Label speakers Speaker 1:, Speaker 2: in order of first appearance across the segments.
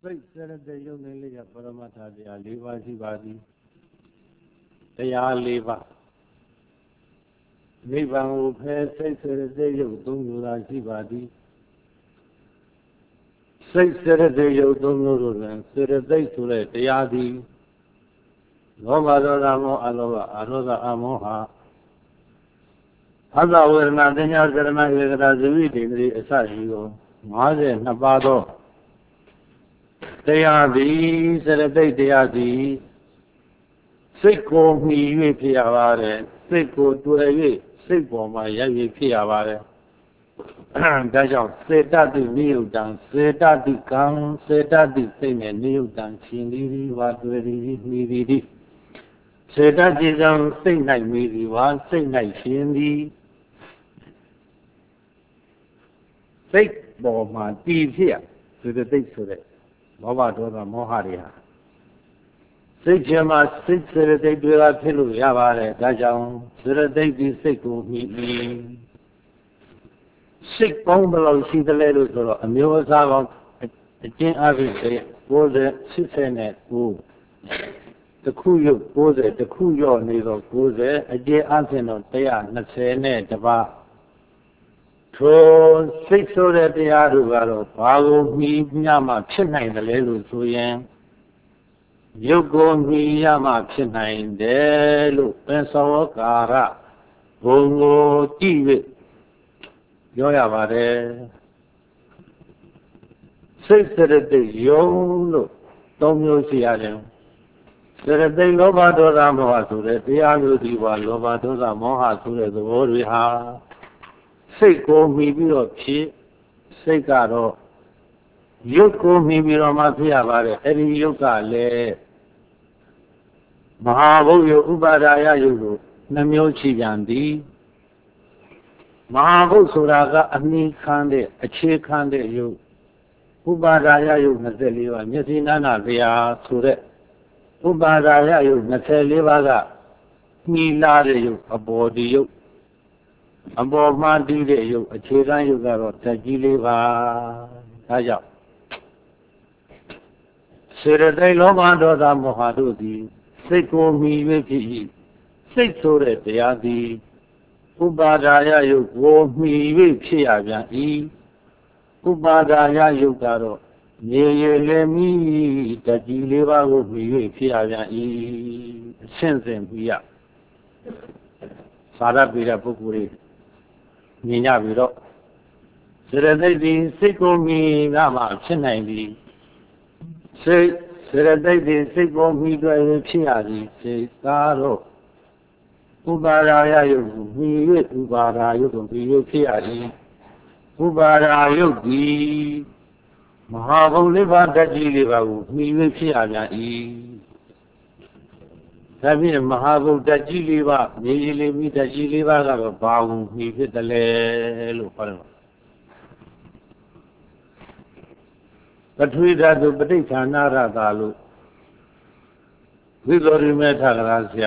Speaker 1: စိတ်စရတဲ့ယုံနေလေးကပရမတ္ထတရား၄ပါးရှိပါသည်တရား၄ပါးနိဗ္ဗာန်ကိုဖယ်စိတ်စရတဲ့ယုတ်သုံးမျိုးသာရှိပါသည်စိတ်စရတဲ့ယုတ်သုံးမျိုးတို့တွင်စရသိတ်ဆိုတဲ့တရားသည်လောဘဒေါသမောအလောဘအရောဓအမောဟအသဝေဒနာတင်ညာကရဏဧကတာဇဝိတေန္ဒြေအစရှိသော52ပါးသောတရားသည်စရသိတ်တရားသည်စိတ်ကိုမှီ၍ဖြစ်ရပါတယ်စိတ်ကိုတွေ့၍စိတ်ပေါ်မှာရပ်၍ဖြစ်ရပါတယ်ဒါကြောင့်စေတသိနိယုတ်တံစေတသိကံစေတသိစိတ်နဲ့နိယုတ်တံရှင်သည်ဝါတွေ့သည်မှီသည်စေတသိကံစိတ်၌မှီသည်ဝါစိတ်၌ရှင်သည်စိတ်ပေါ်မှာတည်ဖြစ်ရစေတသိက်ဆိုတဲ့လောဘဒေါသမောဟတွေဟာစိတ်ချမှာစိတ်စေတသိက်တွေကဖြစ်လို့ရပါတယ်ဒါကြောင့်စေတသိက်ဒီစိတ်ကိုမှီပြီးစိတ်ပေါင်းဘယ်လောက်ရှိသလဲလို့ဆိုတော့အမျိုးအစားပေါင်းအကျဉ်းအားဖြင့်90 80နဲ့9တစ်ခုရုပ်90တစ်ခုရော့နေတော့90အကျဉ်းအားဖြင့်တော့120နဲ့တပါးထိုစိတ်ဆိုတဲ့တရားတို့ကတော့ဘာကိုမှီညမှဖြစ်နိုင်တယ်လဲလို့ဆိုရင်ရုပ်ကိုမှီရမှဖြစ်နိုင်တယ်လို့ပင်သောကာရဘုံကိုကြည့်၍ပြောရပါတယ်စိတ်စရတိယုံလို့သုံးမျိုးရှိရတယ်စရတိလောဘဒေါသမောဟဆိုတဲ့တရားမျိုးဒီပါလောဘဒေါသမောဟဆိုတဲ့သဘောတွေဟာစိတ်ကိုမှီပြီးတော့ဖြစ်စိတ်ကတော့ရုပ်ကိုမှီပြီးတော့မှဖြစ်ရပါတယ်အဲ့ဒီရုပ်ကလည်းမဟာဘုတ်ရုပ်ဥပါဒါယရုပ်ကိုနှမျိုးရှိပြန်သည်မဟာဘုတ်ဆိုတာကအမိခံတဲ့အခြေခံတဲ့ရုပ်ဥပါဒါယရုပ်24ပါးမျက်စိနာနာလျာဆိုတဲ့ဥပါဒါယရုပ်24ပါးကမှီလာတဲ့ရုပ်အပေါ်ဒီရုပ်အပေါ်မှတည်တဲ့ရုပ်အခြေခံရုပ်ကတော့ဓာတ်ကြီး၄ပါးဒါကြောင့်စေတသိက်လောဘဒေါသမောဟတို့သည်စိတ်ကိုမှီ၍ဖြစ်၏စိတ်ဆိုတဲ့တရားသည်ဥပါဒါယယုတ်ကိုမှီ၍ဖြစ်ရပြန်၏ဥပါဒါယယုတ်ကတော့မြေရည်လည်းမိဓာတ်ကြီး၄ပါးကိုမှီ၍ဖြစ်ရပြန်၏အရှင်းစင်ပြီးရသာရပိရပုဂ္ဂိုလ်မြင်ကြပြီးတော့စေတသိက်သည်စိတ်ကိုမှီရမှဖြစ်နိုင်သည်စေတသိက်သည်စိတ်ကိုမှီတွေ့ဖြစ်ရသည်စိတ်သာတော့ဥပါဒါယယုတ်ကိုမှီ၍ဥပါဒါယုတ်ကိုမှီ၍ဖြစ်ရသည်ဥပါဒါယုတ်သည်မဟာဘုံလေးပါးဓာတ်ကြီးလေးပါးကိုမှီ၍ဖြစ်ရပြန်၏ဒါဖြင့်မဟာဘုဒ္ဓကြီးလေးပါမြေကြီးလေးမိဓာတ်ကြီးလေးပါကတော့ဘာကိုမှီဖြစ်တယ်လဲလို့ခေါ်တယ်ပထဝီဓာတုပဋိဌာနာရတာလို့ဝိသောရိမေထကရာဆရာ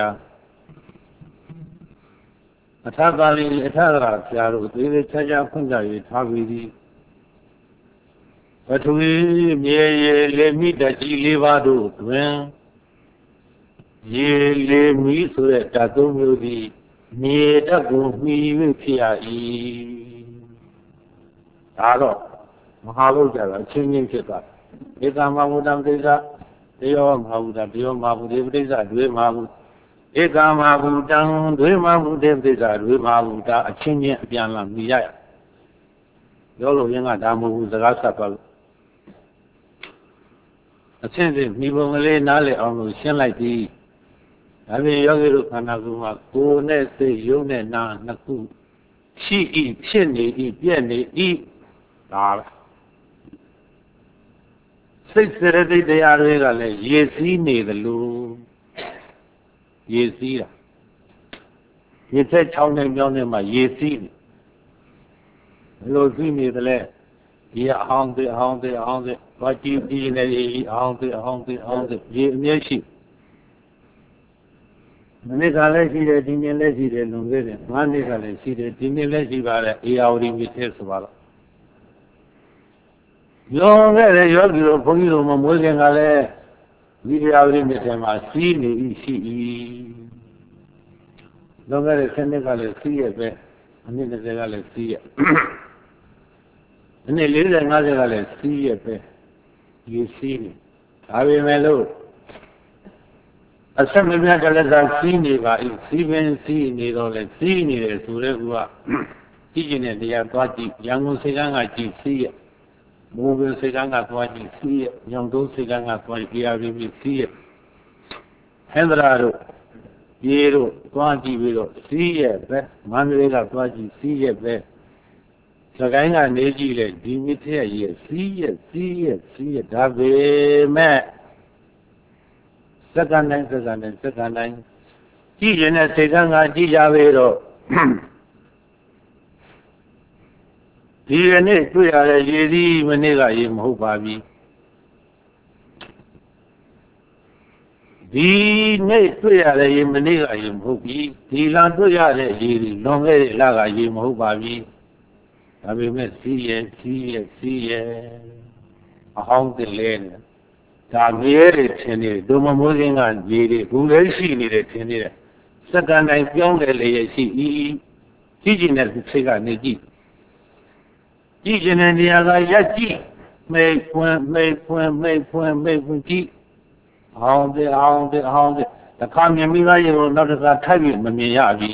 Speaker 1: အထာပါဠိအထာကရာဆရာတို့သေသေးချာချာဖွင့်ပြ၍ထားပြီးသည်ပထဝီမြေရေလေမိဓာတ်ကြီးလေးပါတို့တွင်ရေလေမီဆိုတဲ့ဓာတ်သုံးမျိုးသည်မြေဓာတ်ကိုမှီ၍ဖြစ်ရ၏ဒါတော့မဟာဘုရားကအချင်းချင်းဖြစ်သွားဧကမဘုဒ္ဓံပိဋကတယောမဟာဘုဒ္ဓတယောမဟာဘုဒ္ဓပိဋကဒွေမဟာဘုဧကမဟာဘုဒ္ဓံဒွေမဟာဘုဒ္ဓပိဋကဒွေမဟာဘုဒ္ဓအချင်းချင်းအပြန်လာမြည်ရပြောလို့ရင်ကဒါမဟုတ်ဘူးစကားဆက်သွားလို့အချင်းချင်းမိဘုံကလေးနားလည်အောင်လို့ရှင်းလိုက်ပြီးဒါပြင်ယောဂီတို့ခန္ဓာကိုယ်မှာကိုယ်နဲ့စိတ်ယုံနဲ့နာနှစ်ခုရှိ၏ဖြစ်နေ၏ပြည့်နေ၏ဒါပဲစိတ်စရတိတရားတွေကလည်းရေစီးနေသလိုရေစီးတာရေထက်ချောင်းနဲ့မြောင်းနဲ့မှရေစီးနေဘယ်လိုစီးနေသလဲဒီအဟောင်းသေးဘာကြည့်ပြီးနေအဟောင်းသေးရေအမြဲရှိမနေ့ကလည်းရှိတယ်ဒီနေ့လည်းရှိတယ်လွန်ခဲ့တယ်၅နေ့ကလည်းရှိတယ်ဒီနေ့လည်းရှိပါတယ်အေယာဝတီမြစ်ထဲဆိုပါတော့ Young yogi of Pogino Mogan, we are in the same sea. Longer Senegal see a bit, and in the galaxy. And a little another see a bit. You see, I will mellow. A summer metal are seen if even seen it or a seen it to regular. Teaching it, they are body, young Seganga see it. Moving Seganga body see it, young those Seganga body, we see it. Hendrado, Yero, Quanti will see it, Mandela body see it. Saganga Neji, Dimitri, see it, that way, man. Second line. Teaching a Seganga Dijavero. DNA တွေ့ရတဲ့ရည်စည်းမနေ့ကရေမဟုတ်ပါဘူးဒီနေ့တွေ့ရတဲ့ရေမနေ့ကရေမဟုတ်ဘူးဒီလတွေ့ရတဲ့ရေဒီလွန်ခဲ့တဲ့လကရေမဟုတ်ပါဘူးဒါပေမဲ့စီးရဲအဟောင်းတင်လဲနေဒါမြဲတယ်ထင်နေဒုမမိုးစင်းကရေတွေဘူးလည်းရှိနေတယ်ထင်နေတယ်စက္ကန့်တိုင်းပြောင်းတယ်လေရရှိကြီးကျင်တဲ့စိတ်ကနေကြည့်ကြည့်ခြင်းနဲ့နေရာကရက်ကြည့်မိတ်ဖွင့်ကြည့်အောင်တဲ့တခါမြင်မိသားရေကိုနောက်တစ်ခါထိုက်ပြီးမမြင်ရပြီ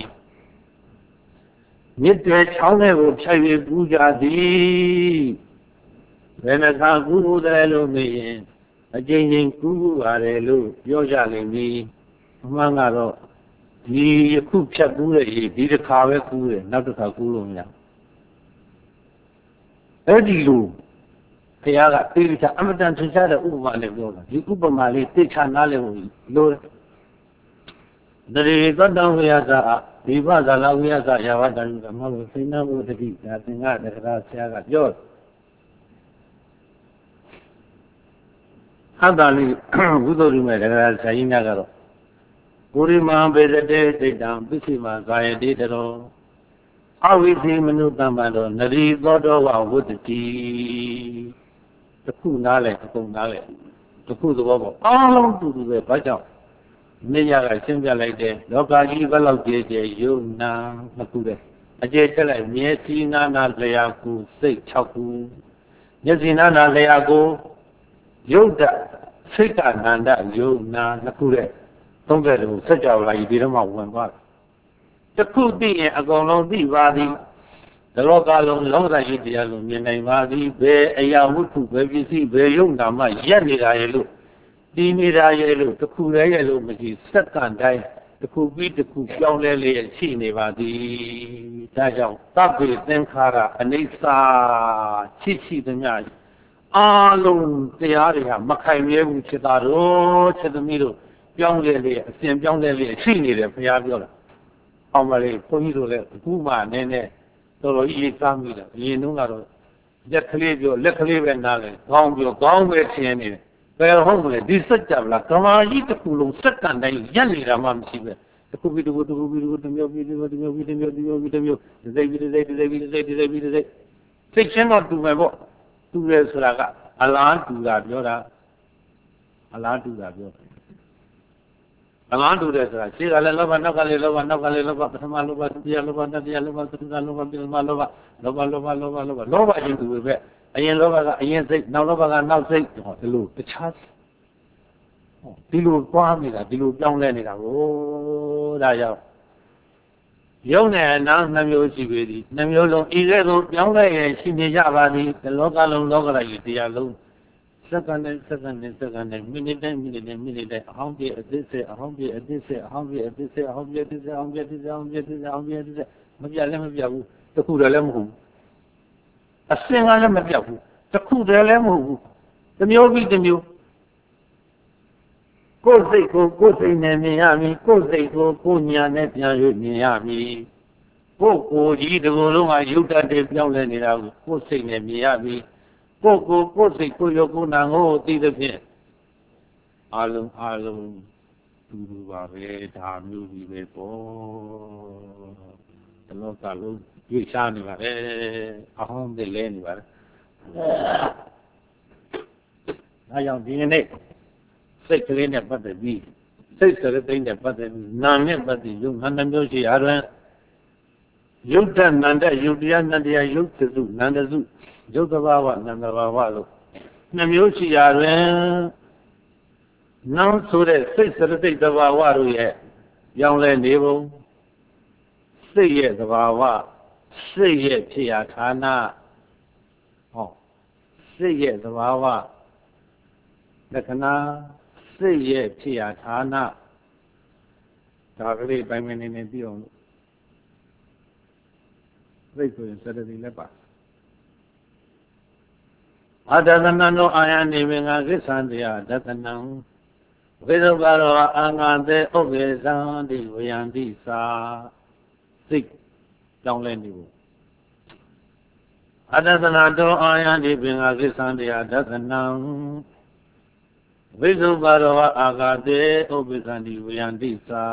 Speaker 1: မြစ်တွေချောင်းတွေကိုဖြတ်ပြီးပူကြသည်ဘယ်နှခါကူးတယ်လို့မေးရင်အကျဉ်းချင်းကူးရတယ်လို့ပြောကြလိမ့်မည်အမှန်ကတော့ဒီအခုဖြတ်ကူးတဲ့ရေဒီတစ်ခါပဲကူးတယ်နောက်တစ်ခါကူးလို့မရအဲ့ဒီလိုဘုရားကတိကျအမတန်ထင်ရှားတဲ့ဥပမာနဲ့ပြောတာဒီဥပမာလေးသိချနားလည်ဖို့လိုတယ်တရေသတ္တဝိယသာဒီဘဇာလဝိယသာယာဝတ္တန်ကမဟုတ်စိဏဘုဒ္ဓတိဒါသင်္ဃတက္ကရာဆရာကပြောဟတ္တလိဘုဒ္ဓရိမေတက္ကရာဆရာကြီးများကတော့ပုရိမံဘေဇတေစိတ်တံပစ္စိမကာယတိတရောအဝိသေမနုတမ္ပတောနရီသောတောဝဝတ္တိတခုနားလဲအကုန်နားလဲတခုသဘောပေါ့အားလုံးတူတူပဲဘာကြောင့်နေရကရှင်းပြလိုက်တယ်လောကကြီးဘယ်လောက်ကြဲယုံနာနှစ်ခုတဲ့အကျေချက်လိုက်မျက်စိနာနာလျာကူစိတ်6ခုမျက်စိနာနာလျာကူယုတ်တစိတ်ကနန္ဒယုံနာနှစ်ခုတဲ့30ခုစัจ java လာကြီးဒီတော့မှဝင်သွားတယ်တခုသိရင်အကုန်လုံးသိပါသည်ဒလောကလုံးလောကကြီးတရားလုံးမြင်နိုင်ပါသည်ဘယ်အရာဝတ္ထုဘယ်ပစ္စည်းဘယ်ယုံနာမှရက်နေတာရဲ့လို့ဒီနေတာရဲ့လို့တခုလည်းရဲ့လို့မရှိစက္ကန့်တိုင်းတခုပြီးတခုပြောင်းလဲလျက်ရှိနေပါသည်ဒါကြောင့်သဗ္ဗေသင်္ခါရအနိစ္စရှိသမျှအားလုံးတရားတွေဟာမခိုင်မြဲဘူးဖြစ်တာတော့ချက်သမီးတို့ပြောင်းလဲလျက်အစဉ်ပြောင်းလဲလျက်ရှိနေတယ်ဘုရားပြောတာအောင်မလေးဘုန်းကြီးတို့လည်းအခုမှနည်းနည်းတော်တော်ကြီးစားမိတာအရင်တုန်းကတော့လက်ကလေးပြောလက်ကလေးပဲနားတယ်ခေါင်းပြောခေါင်းပဲထင်နေတယ်ဘယ်ဟုတ်မလဲဒီစัจ java လားကမာကြီးတစ်ခုလုံးစက္ကန့်တိုင်းရက်နေတာမှမရှိပဲတစ်ခုပြီးတစ်ခုတစ်မျိုးစိတ်ချင်းတော့တူမယ်ပေါ့တူတယ်ဆိုတာကအလားတူတာပြောတာအလားတူတာပြောအလားတူတယ်ဆိုတာရှေ့ကလည်းလောဘနောက်ကလည်းလောဘနောက်ကလည်းလောဘပထမလောဘဒုတိယလောဘတတိယလောဘသတိယလောဘပိသမလောဘချင်းတူပဲအရင်လောဘကအရင်စိတ်နောက်လောဘကနောက်စိတ်ဟောဒီလိုတခြားဒီလိုပွားနေတာဒီလိုပြောင်းလဲနေတာကိုဒါကြောင့်ယုံနဲ့နာနှမျိုးရှိပေသည်နှမျိုးလုံးဤကဲ့သို့ပြောင်းလဲရရှိနေကြပါသည်ဒီလောကလုံးလောကကြီးတရားလုံးစက္ကန့်နဲ့မိနစ်တိုင်းအဟောင်းပြအသစ်ဆက်အဟောင်းပြအသစ်ဆက်မပြလည်းမပြဘူးတခုတည်းလည်းမဟုတ်ဘူးအစင်ကလည်းမပြဘူးတခုတည်းလည်းမဟုတ်ဘူးတစ်မျိုးပြီးတစ်မျိုးကိုယ်စိတ်နဲ့မြင်ရမည်ကိုယ်စိတ်ကိုကိုယ်ညာနဲ့ပြန်၍မြင်ရမည်ကိုယ်ကြီးဒီလိုလုံးကယုတ်တတ်တယ်ပြောင်းလဲနေတာကိုကိုယ်စိတ်နဲ့မြင်ရမည်ကိုယ်စိတ်ကိုယ်ရုပ်ကိုယ်နာကိုသိသဖြင့်အလုံးတူပါပဲဒါမျိုးကြီးပဲပေါ့ဒီလောကလုံးကြွေးရှားနေပါလေအဟောင်းတွေလဲနေပါလေကြောင့်ဒီနေ့စိတ်ကလေးနဲ့ပတ်သက်ပြီးစိတ်စရသိနဲ့ပတ်သက်ပြီးနာနဲ့ပတ်သက်ရုပ်နာနှမျိုးရှိအားဖြင့်ယုတ်တနန္တယုတ်တရားနန္တရားယုတ်စုနန္တစုယုတ်တဘာဝနန္တဘာဝလို့နှမျိုးရှိရာတွင်နောင်ဆိုတဲ့စိတ်စရသိတဘာဝတို့ရဲ့ပြောင်းလဲနေပုံစိတ်ရဲ့တဘာဝစိတ်ရဲ့ဖြစ်ရာဌာနစိတ်ရဲ့သဘာဝလက္ခဏာစိတ်ရဲ့ဖြစ်ရာဌာနဒါကလေးပိုင်မနေနေပြီးအောင်လို့စိတ်ဆိုရင်စရတိလည်းပါအတသနံတို့အာယနေပင်ကကိစ္ဆန္တရားဒသနံဝိသုကာရောအာငါသေဥပ္ပေသံတိဝယံတိသာစိတ်ကြောင်းလဲနေဖို့အတ္တနာတောအာယတိပင်္ဂကိစ္ဆန္တရားဒသနံဝိသုပါရောအာဂတေဥပ္ပသန္တိဝယံတိသာ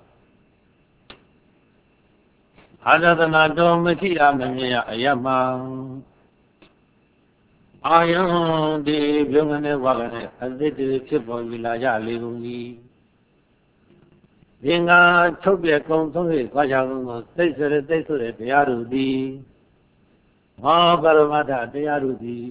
Speaker 1: အတ္တနာတောမရှိရမမြင်ရအယမံအာယံဒီပြုံးကနေဝါကနေအသစ်တည်းဖြစ်ပေါ်ပြီးလာကြလေကုန်၏ပင်္ဂထုတ်ပြကုံသုံး၍သွားကြကုန်သောသိစရသိဆိုတဲ့တရားတို့သည်ဟောပရမတ္ထတရားတို့သည်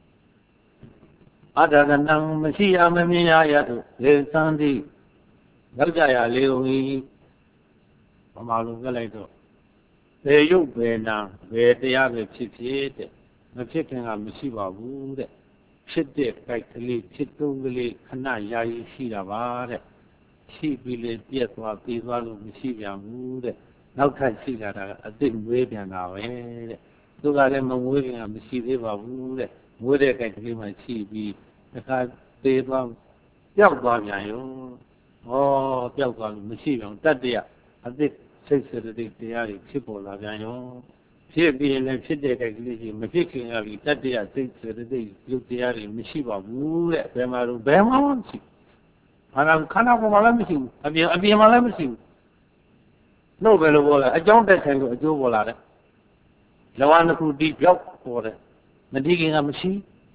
Speaker 1: အတ္တကနံမရှိရမမြင်ရရသို့လေသံတိရောက်ကြရလေကုန်၏ဗမာလိုပြလိုက်တော့ဘေယုတ်ဘေနံဘေတရားပဲဖြစ်ဖြစ်တဲ့မဖြစ်ခင်ကမရှိပါဘူးတဲ့ဖြစ်တဲ့ကြိုက်ကလေးဖြစ်တုံးကလေးခဏယာယီရှိတာပါတဲ့ရှိပြီးလေပြက်သွားပြီးသွားလို့မရှိပြန်ဘူးတဲ့နောက်ထပ်ရှိလာတာကအစ်စ်မွေးပြန်တာပဲတဲ့သူကလည်းမမွေးခင်ကမရှိသေးပါဘူးတဲ့မွေးတဲ့ကြိုက်ကလေးမှရှိပြီးတခါသေးသွားပျောက်သွားပြန်ရောပျောက်သွားလို့မရှိပြန်တတ္တရအစ်စ်စိတ်စရတိတရားတွေဖြစ်ပေါ်လာပြန်ရောဖြစ်ပြီးရင်လည်းဖြစ်တဲ့ကြိုက်ကလေးကြီးမဖြစ်ခင်ကပြီးတတ္တရစိတ်စရတိရုပ်တရားတွေမရှိပါဘူးတဲ့ဘယ်မှာတော့ဘယ်မှာမှမရှိခန္ဓာပေါ်မှာလည်းမရှိဘူးအပြင်မှာလည်းမရှိဘူးနှုတ်ပဲလို့ပေါ်လာအကြောင်းတက်ဆိုင်လို့အကျိုးပေါ်လာတယ်လဝနှစ်ခုတီးပြောက်ပေါ်တယ်မတီးခင်ကမရှိ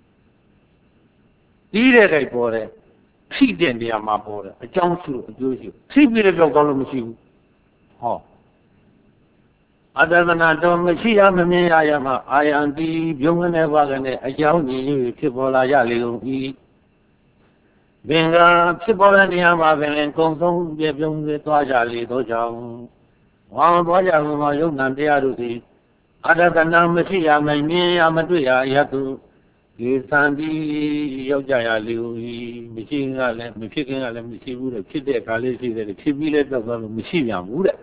Speaker 1: တီးတဲ့ကြိုက်ပေါ်တယ်ဖိတဲ့နေရာမှာပေါ်တယ်အကြောင်းရှိလို့အကျိုးရှိဖိပြီးတဲ့ပြောက်ကောင်းလို့မရှိဘူးအတ္တနာတော်မရှိရမမြင်ရရမှအာယံတိပြုံးကနေပါကနေအကြောင်းကြီးဖြစ်ပေါ်လာရလေကုန်၏ပင်ကဖြစ်ပေါ်တဲ့နေရာမှာပင်ကုံဆုံးပြပြုံးပြီးသွားကြလေသောကြောင့်ဝါသွားကြကုန်သောယုံနာတရားတို့သည်အတ္တနာမရှိရမမြင်ရမတွေ့ရရသူဒီသံတိရောက်ကြရလေကုန်၏မရှိခင်ကလည်းမဖြစ်ခင်ကလည်းမရှိဘူးတဲ့ဖြစ်တဲ့အခါလေးရှိတယ်ဖြစ်ပြီးလည်းတော့လို့မရှိပြန်ဘူးတဲ့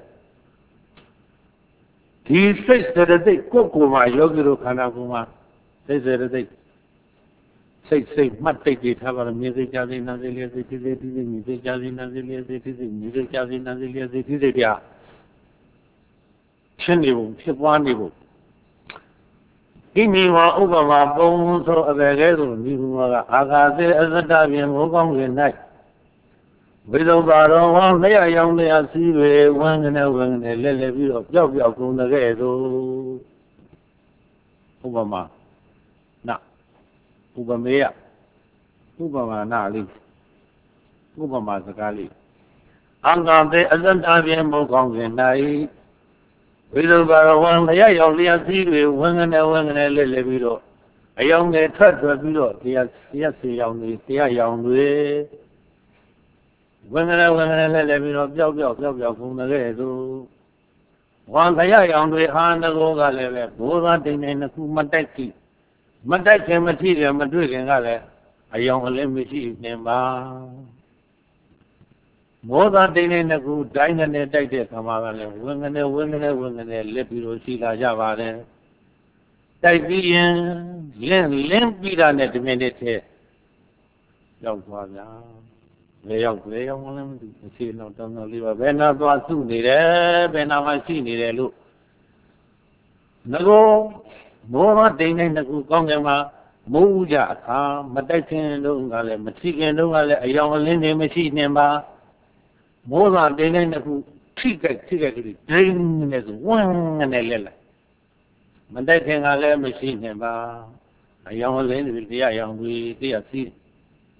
Speaker 1: ဒီစိတ်စရတိကိုယ်မှာယောဂီတို့ခန္ဓာကိုယ်မှာစိတ်စရတိစိတ်မှတ်တိတ်တွေထားပါတော့မြေစိတ်ကြစိတ်နာစိတ်လျက်စိတ်ဖြစ်စေဖြစ်စေမြေစိတ်ကြစိတ်နာစိတ်လျက်စိတ်ဖြစ်စေမြေစိတ်ကြစိတ်နာစိတ်လျက်စိတ်ဖြစ်စေတရားဖြစ်နေဖို့ဖြစ်ပွားနေဖို့ဒီမိဝဥပမာပုံဆိုအပေကဲဆိုဒီဘုရားကအာဃာသေအသတ္တဖြင့်မိုးကောင်းတွင်၌ဝိသုပါရောဝံလျှရောင်လျှစီးတွေဝန်းကနေလက်လက်ပြီးတော့ပျောက်ကုန်တဲ့ကဲသို့ဥပမာနာဥပမေယဥပမာနာလေးဥပမာစကားလေးအင်္ဂါသေအသတ္တဖြင့်မိုးကောင်းတွင်၌ဝိသုပါရောဝံလျှရောင်လျှစီးတွေဝန်းကနေလက်လက်ပြီးတော့အယောင်ငယ်ထွက်ပြီးတော့တရားစီရောင်တွေတရားရောင်တွေဝင်နေလဲပြီးတော့ပျောက်ကုန်တဲ့သို့ဝါတရားရောင်တွေအာနဂောကလည်းပဲဘိုးသားတိမ်နေနှစ်ခုမတိုက်ခင်မထိတယ်မတွေ့ခင်ကလည်းအယောင်အလင်းမရှိနေပါမောသားတိမ်နေနှစ်ခုဒိုင်းနဲ့တိုက်တဲ့ခါမှာကလည်းဝင်နေလက်ပြီးတော့ရှိလာကြပါတယ်တိုက်ပြီးရင်လင်းပြီးတာနဲ့ဒီမိနစ်ထဲရောက်သွားဗျာလေရောက်မလဲမသိဘူးအခြေတော့တောင်းလေးပါဘယ်နာသွားစုနေတယ်ဘယ်နာမှရှိနေတယ်လို့ငကောမောဟတိန်တိုင်းတစ်ခုကောင်းကင်မှာမိုးဥကြအခါမတိုက်ခင်တော့ကလည်းမထီခင်တော့ကလည်းအယောင်အလင်းတွေမရှိနေပါမောဟတိန်တိုင်းတစ်ခုထိကြိုက်ကလေးဒိန်းနဲ့ဆိုဝန်းနဲ့လက်လိုက်မတိုက်ခင်ကလည်းမရှိနေပါအယောင်အလင်းတွေတရားရောင်တွေတရားစီး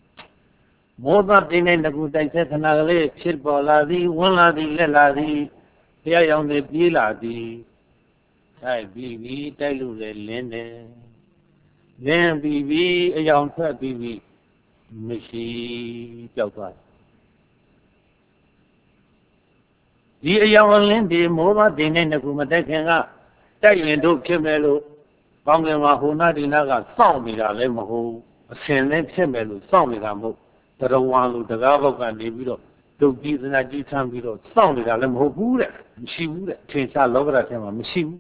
Speaker 1: မောသတိနဲ့တကူတိုက်ဆက်ခဏကလေးဖြစ်ပေါ်လာသည်ဝင်လာသည်လက်လာသည်တရားရောင်တွေပြေးလာသည်တိုက်ပြီးတိုက်လို့လည်းလင်းတယ်လင်းပြီးအယောင်ထွက်ပြီးမရှိကြောက်သွားဒီအယောင်လင်းဒီမောသတိနဲ့တကူမတိုက်ခင်ကတိုက်ရင်တို့ဖြစ်မယ်လို့ကောင်းကင်မှာဟိုနာဒီနာကစောင့်နေတာလည်းမဟုတ်အစင်နဲ့ဖြစ်မယ်လို့စောင့်နေတာမဟုတ်တရဝံလို့တကားဘောက်ကနေပြီးတော့ဒုက္ခိသနာကြီးဆန်းပြီးတော့စောင့်နေတာလည်းမဟုတ်ဘူးတဲ့မရှိဘူးတဲ့ထင်ရှားလောကဓာတ်ထဲမှာမရှိဘူး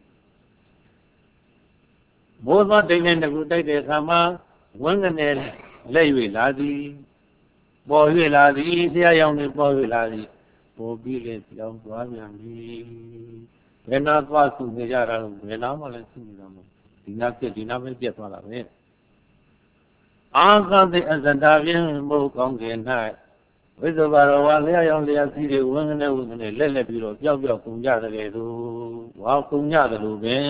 Speaker 1: မောသတိနဲ့တကူတိုက်တဲ့အခါမှာဝန်းကနေလက်၍လာသည်ပေါ်၍လာသည်ဆရာရောင်တွေပေါ်၍လာသည်ပေါ်ပြီးလေပြောင်းသွားပြန်ပြီဘယ်နာသွားစုနေကြတာလို့ဘယ်နာမှလည်းစုနေတာမဟုတ်ဒီနာပြက်ဒီနာပဲပြက်သွားတာပဲအာသတိအဇတာဖြင့်မို့ကောင်းကင်၌ဝိဇ္ဇဘာရဝလျှောင်းလျှစီတွေဝန်းကနေလက်ပြီးတော့ပျောက်ကုန်ကြတယ်လို့ဝါကုန်ကြတယ်လို့ပဲ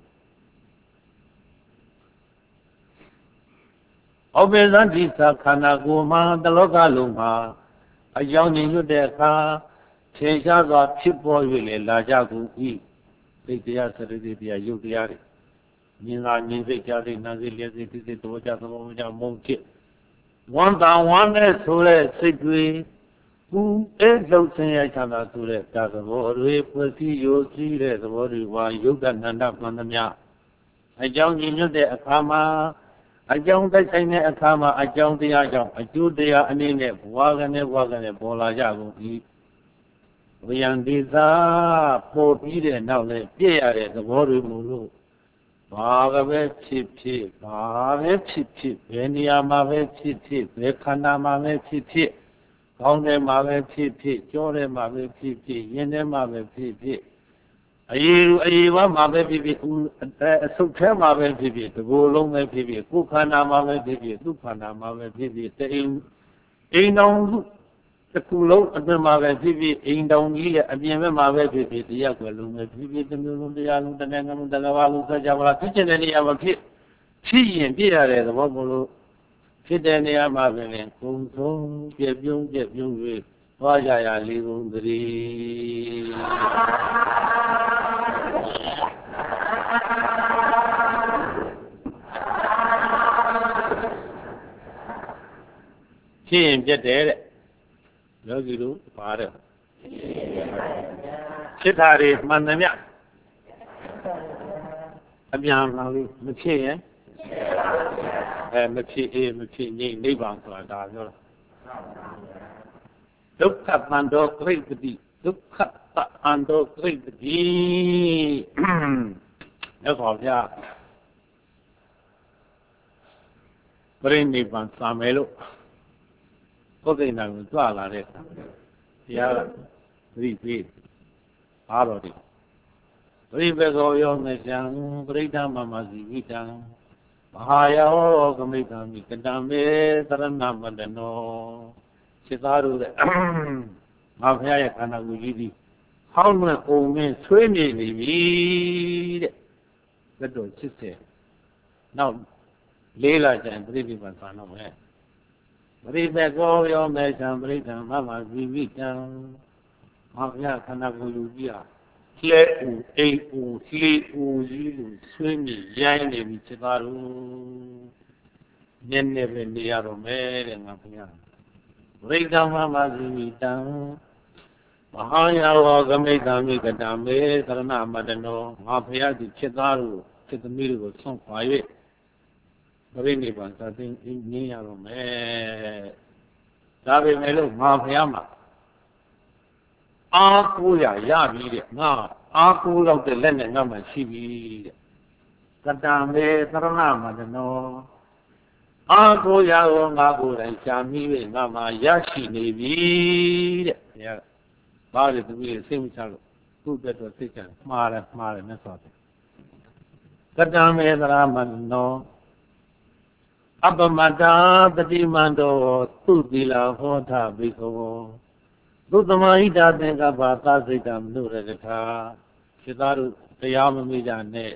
Speaker 1: ဩပေဇံတိသခန္ဓာကိုယ်မှာတလောကလုံးမှာအကြောင်းညွတ်တဲ့အခါထင်ရှားစွာဖြစ်ပေါ်၍လေလာကြကုန်၏သိတရားစရတိတရားယုတ်တရားတွေမြင်သာမြင်စိတ်ကြားစိတ်နာစိတ်လျက်စိတ်သိစိတ်တော်ကြသဘောကြမုံဖြစ်ဝမ်းသာဝမ်းနဲ့ဆိုတဲ့စိတ်တွေပူအေးလှုပ်ဆင်းရဲချမ်းသာဆိုတဲ့ဒါသဘောတွေဖွဲ့စည်းယိုစည်းတဲ့သဘောတွေဝါယုတ်တနန္ဒမှန်သမျှအကြောင်းညွတ်တဲ့အခါမှာအကြောင်းတိုက်ဆိုင်တဲ့အခါမှာအကြောင်းတရားကြောင့်အကျိုးတရားအနေနဲ့ဘဝကနေပေါ်လာကြကုန်၏ဝိယံဒီသာပေါ်ပြီးတဲ့နောက်လည်းပြည့်ရတဲ့သဘောတွေမလို့ဘာပဲဖြစ်ဖြစ်ဘာပဲဖြစ်ဖြစ်ဘယ်နေရာမှာပဲဖြစ်ဖြစ်ဘယ်ခန္ဓာမှာပဲဖြစ်ဖြစ်ကောင်းတယ်မှာပဲဖြစ်ဖြစ်ကြောတယ်မှာပဲဖြစ်ဖြစ်ယဉ်တယ်မှာပဲဖြစ်ဖြစ်အရေးဝါမှာပဲဖြစ်ဖြစ်အဆုတ်ထဲမှာပဲဖြစ်ဖြစ်ဒီကိုယ်လုံးပဲဖြစ်ဖြစ်ကိုယ်ခန္ဓာမှာပဲဖြစ်ဖြစ်သူ့ခန္ဓာမှာပဲဖြစ်ဖြစ်အိမ်တော်တစ်ခုလုံးအတွင်းမှာပဲဖြစ်ဖြစ်အိမ်တော်ကြီးရဲ့အပြင်ဘက်မှာပဲဖြစ်ဖြစ်တရားကွယ်လုံးပဲဖြစ်ဖြစ်တစ်မျိုးလုံးတရားလုံးတစ်နိုင်ငံလုံးတစ်ကမ္ဘာလုံးဆက်ကြပါလားဖြစ်တဲ့နေရာမှာဖြစ်ရင်ပြည့်ရတဲ့သဘောမလို့ဖြစ်တဲ့နေရာမှာပဲကုံဆုံးပြပြုံး၍သွားကြရလေကုန်သတည်းဖြစ်ရင်ပြတ်တယ်တဲ့ယောဂီတို့ပါတဲ့ဖြစ်တာတွေမှန်တယ်မြအပြန်လာလို့မဖြစ်ရင်မဖြစ်ငြိမ့်နိဗ္ဗာန်ဆိုတာဒါပြောတာဒုက္ခတန်တော်ပြိတ္တိဒုက္ခတန်တော်ပြိတ္တိแล้วขอพระပရိနိဗ္ဗာန်သာမယ်လို့ပုဂ္ဂိဏကိုကြွလာတဲ့တရားသတိပေးအားတော်ဒီပရိပေကောယောမေတံပရိဒမမစီဝိတံမဟာယောကမိတံမိကတံမေသရဏမတနောစိတ်သားတို့တဲ့ငါဘုရားရဲ့ခန္ဓာကိုယ်ကြီးသည်ဟောင်းနဲ့အုံမင်းဆွေးနေပြီတဲ့သက်တော်80နောက်လေးလာကျန်ပရိပိပံသာတော့ပဲပရိပေကောယောမေတံပရိဒမမစီဝိတံငါဘုရားခန္ဓာကိုယ်ကြီးဟာလက်ဦးအိမ်ဦးလှေဦးကြီးလို့ဆွေးမိရိုင်းနေပြီစိတ်သားတို့နည်းနည်းပဲနေရတော့မယ်တဲ့ငါဘုရားပရိဒမမစီဝိတံမဟာယဝကမိတံမိကတံမေသရဏမတနောငါဘုရားဒီဖြစ်သားတို့ဖြစ်သမီးတို့ကိုဆုံးခွာ၍ပရိနိဗ္ဗာန်သာသိနေရတော့မယ်ဒါပေမဲ့လို့ငါဘုရားမှာအားကိုးရပြီတဲ့ငါအားကိုးတော့တဲ့လက်နဲ့ငါမှရှိပြီတဲ့ကတံမေသရဏမတနောအားကိုးရောငါကိုယ်တိုင်ရှားမိ၍ငါမှရရှိနေပြီတဲ့ဘုရားဘာလို့သူကြီးစိတ်မချလို့သူ့အတွက်တော့စိတ်ချမှားတယ်နဲ့ဆိုတယ်ကတံမေသရမတနောအပမတ္တာတတိမန္တောသူသီလဟောထဘိက္ခဝေသုတမဟိတာသင်္ကပ္ပသစိတ်တမနုရကထာစိသားတို့တရားမမေ့ကြနဲ့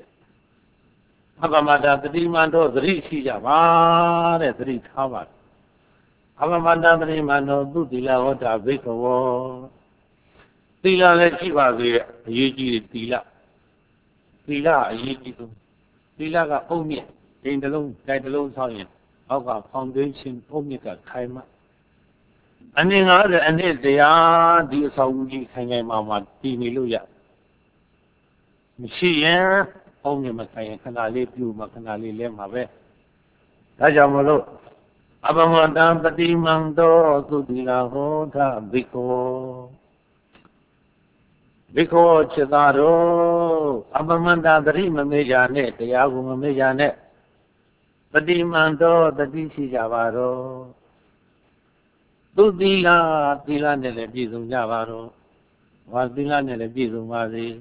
Speaker 1: အပမတ္တာတတိမန္တောသတိရှိကြပါတဲ့သတိထားပါ Abhamanta Pradimano Dutila Vata Bhikkhavo Tila Lechiva Yeji Tila Tila Yeji Tila Ga Omya Daidalong Sayan Oga Foundation Omika Kaima Aninga the Anesia Di Saudi Kanya Mama Tini Luya Michian Omya Makaya Kanali Pu Makanali Lemabe Rajamolo Abhamanta Pradimando Dutila Vata Bhikkhavo Biko Chitaro, Abhamanta Dharima Mejane, Tayaguma Mejane, Padimando, the Disi Javaro, Dudila, Dila Nele Bizum Javaro, was Dila Nele Bizum Mazi,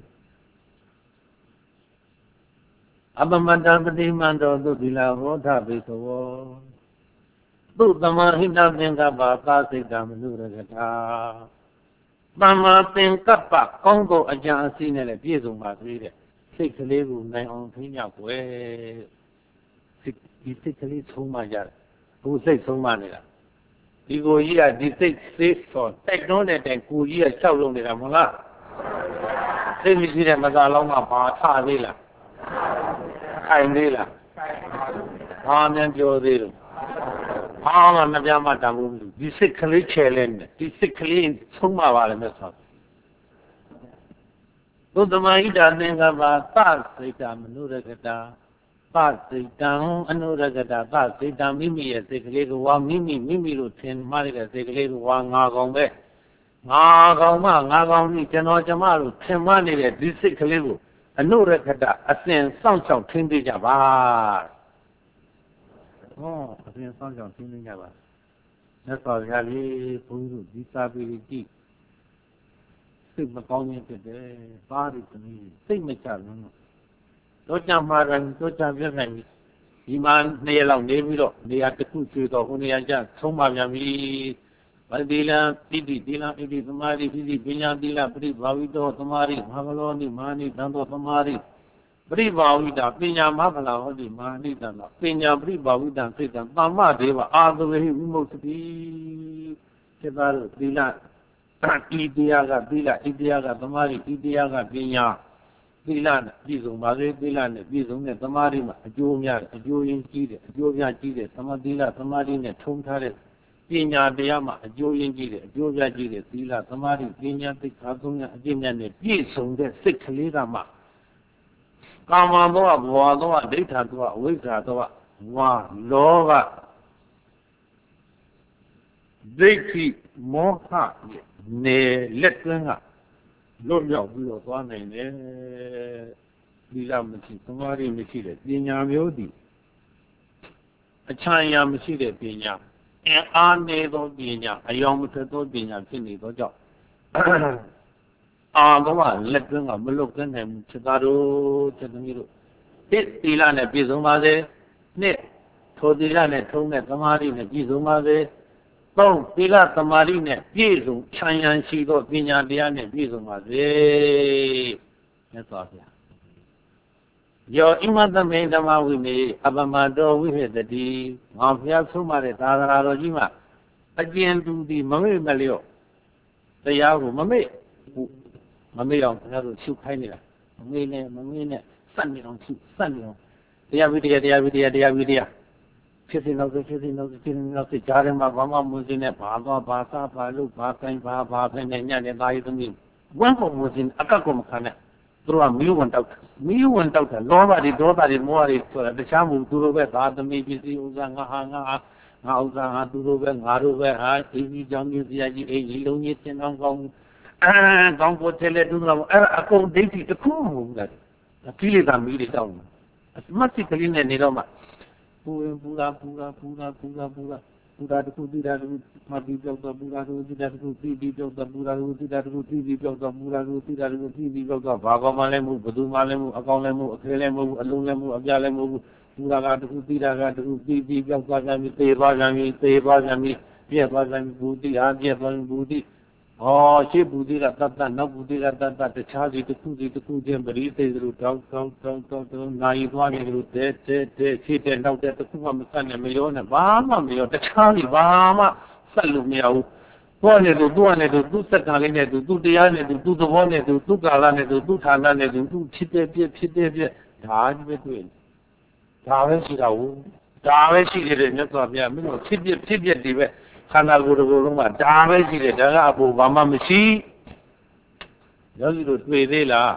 Speaker 1: Abhamanta Padimando, Dudila, Vota Biko, Dudama Hinda Benga Bata, Siddhamuragata. Mama Pinkapa, Congo, a Jansin and a Piezum Madrid, 6 level 9 on Pina, where 6 so much. Who says so many? You go here, the 6 for technology and cool year, Chalon de la Mola. Say, we see them as a long apart, Villa. I'm Villa. Amen, Joe. Ah, Nabiyama Damu, physically challenged, physically Sumawala method. Dudamaida Nengava, Pasita, Manuragata, Pasita, Anuragata, Pasita, Mimi, a secret one, Mimi, Lutin, Marika, secret one, Nagombe, Nagoma, Janojamaru, 10 money at this sick level, Anuragata, a sense, sounds of Tindi Java. Oh, I think something feeling about. That's all I have disability. Think the comment today, body to me, think my child. Don't jump around, don't jump your Iman, they allow Navy, they are the two shoes of only a judge, so much of me. Badila, Pidi, Tamari, Pidi, Pina, Dila, Pri, Bavito, Tamari, Havaloni, Mani, Dando Tamari. Bribavida, Pina Mavala, Holy Manita, Pina Bribavida, Pitan, Mama Deva, all the way remote to be Keval, Dila, Idiaga, Tamari, Idiaga, Pina, Dilan, Bizum, Mare, Dilan, Bizum, Tamarima, Jumia, Julian Gide, Julia Gide, Tamadila, Tamarine, Tumtare, Pina Diama, Julian Gide, Julia Gide, Dila, Tamari, Pina, Picatunia, Jimane, Pisum, the 6 Lidama. Kamado, Wado, Data, Wizard, Wa, Lova, Dati, Moha, Ne, Letlanga, Loya, one name, Dilamati, Tamari, Machida, Dina Modi, a China Machida, Dina, and Arne, Dina, a young Tato, Dina, Finny, Dojo. The one, let them have a look at him, Chitaro, Chatamiro. It Tilan at Pizumaze, Net, Todilan at Tone, Tamari, and Pizumaze, Tom, Pila, Tamarine, Pizu, China, Shido, Pina, Diane, Pizumaze. That's all. Your imam made them out with me, Abamado, we had the D, Mafia Sumare, Tadarajima. Again to the Mame Malio, the Yahoo Mame. Mammy don't have to shoot Piney. Mammy, Sunday don't shoot Sunday. The Avidia. 15 of the Jarem, Mama was in a Papa, Basa, Palu, Papa, and Yan died to me. One was in Akakum through a mew went out. Nobody more for the Shamu, Duro, the maybe Uzanga, Nauza, Duro, Haru, Easy John, the Lonely in Hong Kong. And don't go tell it to them. I call Daisy to cool that. A feeling I'm really down. As much as in a Niroma. Pura, Buddha to do that, Mati built the Buddha who did that, who built the Buddha who did that, who built the Buddha who did that, who built the Vagamalemu, Badumalemu, Akalemu, Akelemu, Alulemu, Ajalemu, Buddha who did that, who built the Vagami, Tevagami, Piavagami, Budi, Ajavan Budi. ရှေ့ဘူတိကတတ်တတ်နောက်ဘူတိကတတ်တတ်တခြားစီတစ်ခုချင်းပရိသေသလိုတောင်းနိုင်သွားနေလို့တဲ့ရှေ့တဲ့နောက်တဲ့တစ်ခုမှမဆက်နဲ့မရောနဲ့ဘာမှမရောတခြားစီဘာမှဆက်လို့မရဘူးသွားနေလို့သူ့စက္ကန့်လေးနဲ့သူ့တရားနဲ့သူ့သဘောနဲ့သူ့ကာလနဲ့သူ့ဌာနနဲ့သူဖြစ်တဲ့ပြဒါကြီးပဲတွေ့ဒါပဲရှိတာဘူးဒါပဲရှိတယ်မြတ်စွာဘုရားမင်းတို့ဖြစ်ပြဒီပဲခန္ဓာကိုယ်တစ်ခုလုံးကဒါပဲရှိတယ်ဒါကအဖို့ဘာမှမရှိယောဂီတို့တွေ့သေးလား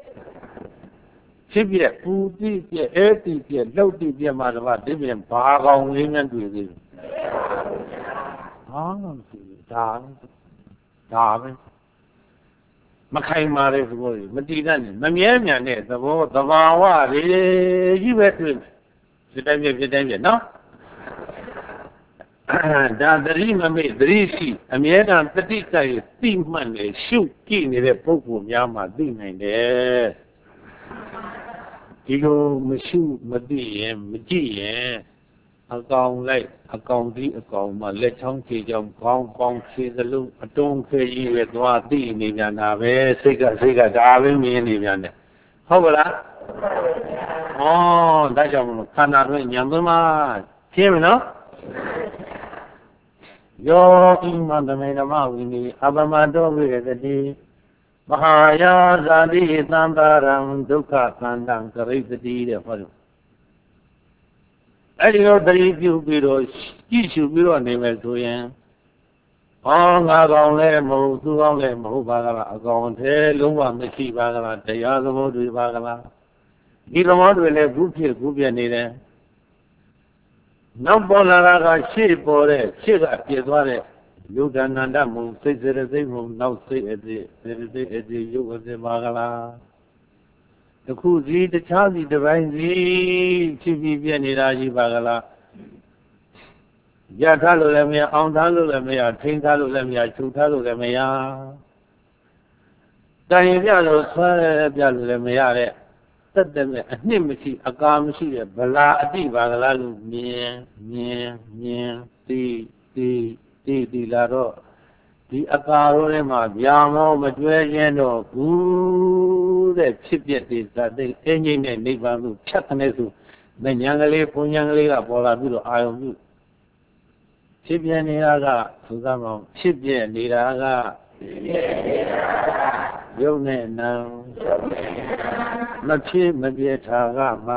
Speaker 1: ဖြစ်ပြပူတိပြအဲတိပြလှုပ်တိပြမှာတပါးဒီပြင်ဘာကောင်လေးနဲ့တွေ့သေးတယ်ဟာမရှိဒါပဲမခိုင်မာတဲ့သဘောကြီးမတည်တတ်နဲ့မမြဲမြံတဲ့သဘောသဘာဝတွေကြီးပဲတွေ့မယ်ဖြစ်တိုင်းပြနော်ဒါသတိမမေ့သတိရှိအမြဲတမ်းတတိကရဲ့သိမှတ်နေရှုကြည့်နေတဲ့ပုဂ္ဂိုလ်များမှသိနိုင်တယ်ဒီလိုမရှုမသိရင်မကြည့်ရင်အကောင်လိုက်အကောင်ဒီအကောင်မှလက်ချောင်းခြေချောင်းကောင်းကောင်းခြေစလုံးအတွန်းခဲကြီးပဲသွားသိနေပြန်တာပဲစိတ်ကဒါပဲမြင်နေပြန်တယ်ဟုတ်ပါလားဒါကြောင့်မလို့ခန္ဓာတွင်ဉာဏ်သွင်းမှရှင်းပြီနော်ယောကိမတမေဓမ္မဝိနိအပမတောဝိရတတိမဟာယာဇာတိသံဃာရံဒုက္ခသန္တံကရိတတိတဲ့ဟောတယ်အဲ့ဒီတော့တတိပြုပြီးတော့ကြည့်ရှုပြီးတော့နေမယ်ဆိုရင်ငါကောင်လည်းမဟုတ်သူကောင်လည်းမဟုတ်ပါကလားအကောင်သေးလုံးဝမရှိပါကလားတရားသဘောတွေပါကလားဒီသဘောတွေလည်းခုပြနေတယ်နောက်ပေါ်လာတာကရှေ့ပေါ်တဲ့ရှေ့ကပြည့်သွားတဲ့ယုတ်တဏ္ဍမုံစိတ်စေတသိက်မုံနောက်စိတ်အသေးစေတသိက်အသေးယုတ်အသေးပါကလားတခုစီတခြားစီတစ်ပိုင်းစီဖြစ်ပြီးပြနေတာကြီးပါကလားရထားလို့လည်းမရအောင်ထားလို့လည်းမရထိန်းထားလို့လည်းမရချုပ်ထားလို့လည်းမရတိုင်ပြလို့ဆွဲပြလို့လည်းမရတဲ့သက်သက်မဲ့အနှစ်မရှိအကာမရှိတဲ့ဗလာအတိပါကလားလို့မြင်သိလာတော့ဒီအကာရိုးထဲမှာဗျာမောမကျွဲခြင်းတော့ဘူးတဲ့ဖြစ်ပြတဲ့ဇာတိအင်းကြီးနဲ့နိဗ္ဗာန်ကိုဖြတ်ခနဲ့ဆိုမဉ္ဇဉ်ကလေးဘုံဉ္ဇဉ်ကလေးကပေါ်လာပြီးတော့အာယုံပြုဖြစ်ပြနေတာကသုသမောင်ဖြစ်ပြနေတာကယုံနဲ့နာမဖြစ်မပြည့်တာကမှ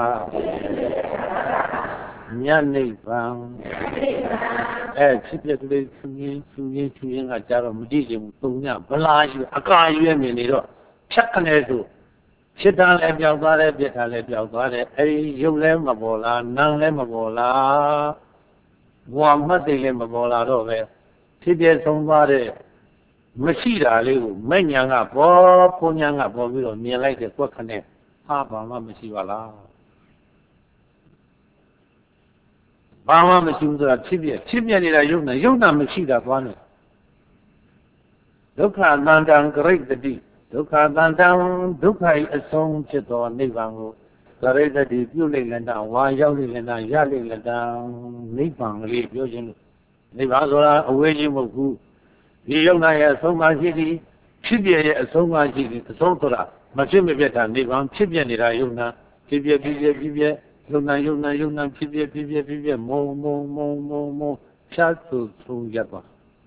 Speaker 1: ညနိဗ္ဗာန်ဖြစ်ပြကလေးသူရင်းကကြတော့မကြည့်ချင်ဘူးသုံးညဗလာယူအကာယူရမြင်နေတော့ဖြတ်ခနဲ့ဆိုဖြစ်တာလည်းပြောက်သွားတယ်ပြစ်တာလည်းပြောက်သွားတယ်အဲဒီရုပ်လည်းမပေါ်လားနာမ်လည်းမပေါ်လားဘဝမှတ်သိလည်းမပေါ်လာတော့ပဲဖြစ်ပြဆုံးသွားတဲ့မရှိတာလေးကိုမဲ့ညာကပေါ်ဘုံညာကပေါ်ပြီးတော့မြင်လိုက်တဲ့ကွက်ခနဲ့ဘာမှမရှိပါလားဘာမှမရှိဘူးဆိုတာဖြစ်ပြနေတာယုံနာမရှိတာသွားနေဒုက္ခသန္တံကရိတတိဒုက္ခသန္တံဒုက္ခ၏အဆုံးဖြစ်သောနိဗ္ဗာန်ကိုကရိတတိပြုလိမ့်လတဝါရောက်လိမ့်လတရလိမ့်လတနိဗ္ဗာန်ကလေးပြောခြင်းလို့နိဗ္ဗာန်ဆိုတာအဝေးကြီးမဟုတ်ဘူးဒီယုံနာရဲ့အဆုံးမရှိသည်ဖြစ်ပြရဲ့အဆုံးမရှိသည်အဆုံးဆိုတာမဖြစ်မပြတ်တာနိဗ္ဗာန်ဖြစ်ပြနေတာယုံနာဖြစ်ပြယုံနာဖြစ်ပြမုံဖြတ်ဆုံးရပါ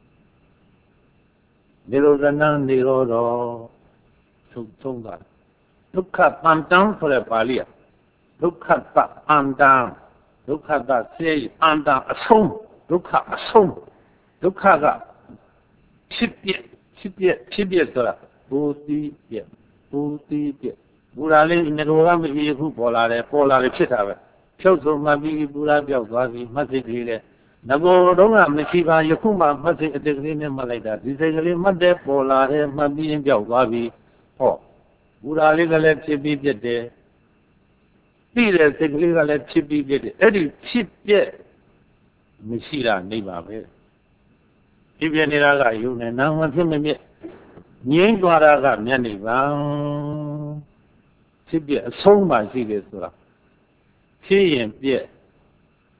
Speaker 1: နိရောဓနာနိရောဓဆုံးတာဒုက္ခပန္တံဆိုတဲ့ပါဠိဒုက္ခပအန္တံဒုက္ခသစေအန္တအဆုံးဒုက္ခအဆုံးဒုက္ခကဖြစ်ပြဆိုတာဘူတိပြဘူရာလေးငရောကမကြီးခုပေါ်လာတယ်ဖြစ်တာပဲဖြုတ်ဆုံးမှပြီးဘူရာပြောက်သွားပြီမှတ်စိတ်ကလေးနဲ့ငရောတော့ကမရှိပါယခုမှမှတ်စိတ်အတက်ကလေးနဲ့မှတ်လိုက်တာဒီစိတ်ကလေးမှတ်တဲ့ပေါ်လာတယ်မှတ်ပြီးရင်ပြောက်သွားပြီဘူရာလေးကလည်းဖြစ်ပြီးပြတ်တယ်ပြီးတဲ့စိတ်ကလေးကလည်းဖြစ်ပြီးပြတ်တယ်အဲ့ဒီဖြစ်ပြက်မရှိတာနေပါပဲဖြစ်ပြနေတာကယုံနေနာမဖြစ်မမြဲငြိမ်းသွားတာကမျက်နိဗ္ဗာန်ဖြစ်ပြအဆုံးမှရှိတယ်ဆိုတာဖြစ်ရင်ပြက်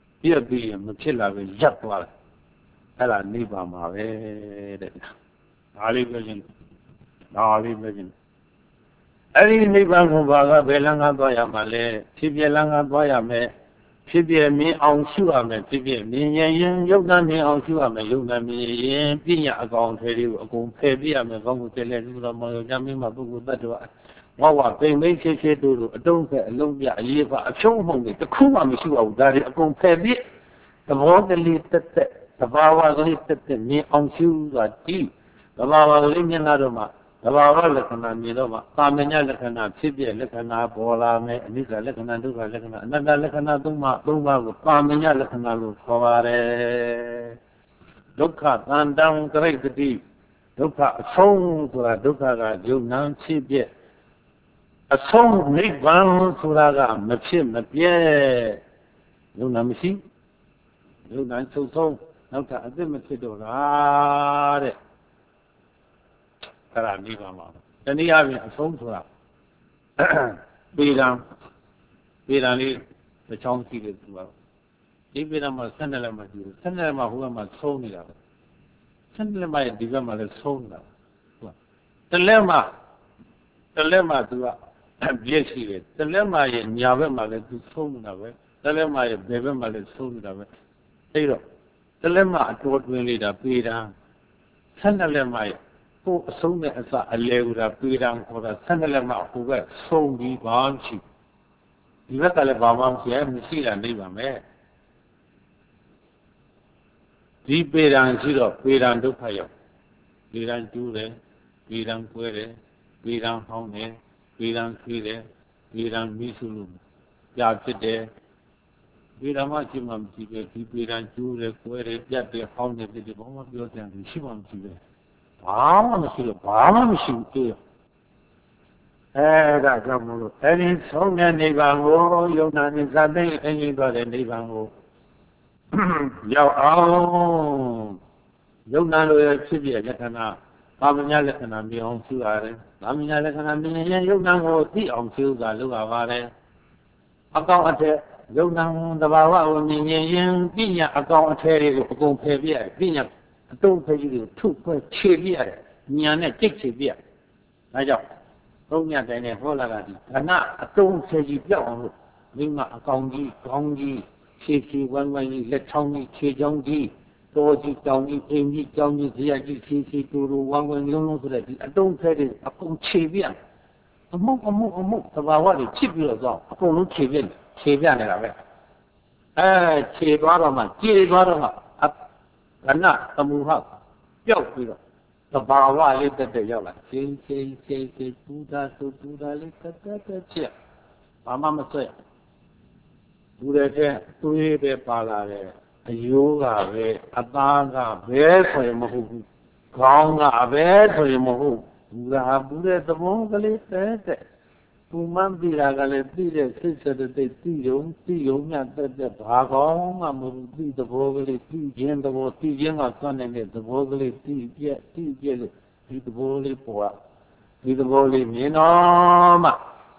Speaker 1: ပြီးရင်မဖြစ်လာပဲရပ်သွားတယ်အဲ့ဒါနိဗ္ဗာန်ပါပဲတဲ့ Ali version. Ali version. Every neighbor who was a Belanga Doya Malay, Tibia Langa Doya me, Tibia me on Suame, Tibia me, Yoga me on Suame, Yoga me, Pina account, Pebia, me, Gongo Tele, Yami Mabu, Badua. Wawa, they make it to a don't Lumbia, Yiva, a show home, the Kuma Mishu, that is a compare. The water lifted the Baba lifted me on shoes like tea. The Baba living Adoma, the Baba Lekana Midoma, Tamina Lekana, Tibia Lekana, Bola, Nika Lekana, Duka Lekana, another Lekana Duma, Tamina Lekana, Kovare. Duka, and down great the deep. Duka, song to a Duka, you nan Tibia. A song make one to Raga, Machim, Mapie, you know me. Lúcนั้นsâu nó cả cái mình sẽ đổ ra đấy cái làm đi vào mà cái này ai bị sống thôi à bị làm đi để trong khi được vào đi bị làm mà sân này mà gì sân này mà hoa mà sâu này là sân này mà đi vào mà là sâu là tên lẽ mà tu à biết gì đấy tên lẽ mà nhà bên mà là tu sâu là vậy tên lẽ mà bề bên mà là sâu là vậy thế rồi tên lẽ mà tuột bên đi đã bị ra sân này mà cô sống này sao lêu ra bị ra cô ra sân này mà cô cái sâu đi bán chi đi vào cái là bao nhiêu tiền mình xí là đi vào mẹ đi bị ra xí rồi bị ra đâu phải rồi bị ra chú đấy bị ra quê đấy bị ra hông đấy bị ra khí đấy bị ra mỹ sulu giá trị đấy bị ra mà chỉ mà chỉ về khi bị ra chú đấy quê đấy giá trị hông đấy thì bao nhiêu biểu tiền thì chỉ mà chỉ về bao nhiêu xí kia đã cho mua cái này xong rồi đi vào yêu nàng ra đây anh đi vào đây đi vào yêu yêu nàng rồi chỉ biết là cái nào làm nhà là cái nào bị ông chú à đấy làm nhà là cái nào bị yêu nàng rồi thì ông chú cả lúc vào đây account ở đây yêu nàng đã vào mình bị nhà account ở đây rồi cũng phải biết bị nhà tôi phải đi thu phải chia biết nhà này tích chia biết là sao không nhà cái này hoa là gì cái nào tôi sẽ gìပြောnhưng mà con gì chia quan gì là trong gì chia trong gì tôi chỉ trong gì em gì trong gì thì chia tôi quan luôn rồi thì tôi sẽ đi con chia biết ông ta bảo là chia biết rồi con nó chia biết này là vậy chia đó mà cái nào tao muốn họcပြောrồi the Baba lived at the Yola. Say, Buddha, lived Mama say, Buddha, Tui, Pala, Yoga, Atanga, Bear for your Mahu, Konga, Bear for your Mahu, Buddha, the Mongoli, Puman Bilagale, sister, the Tion, and the Dragon, the Vogely, Jen, the Tion, or son, and the Vogely, the Vogely, poor, the Vogely, Minoma.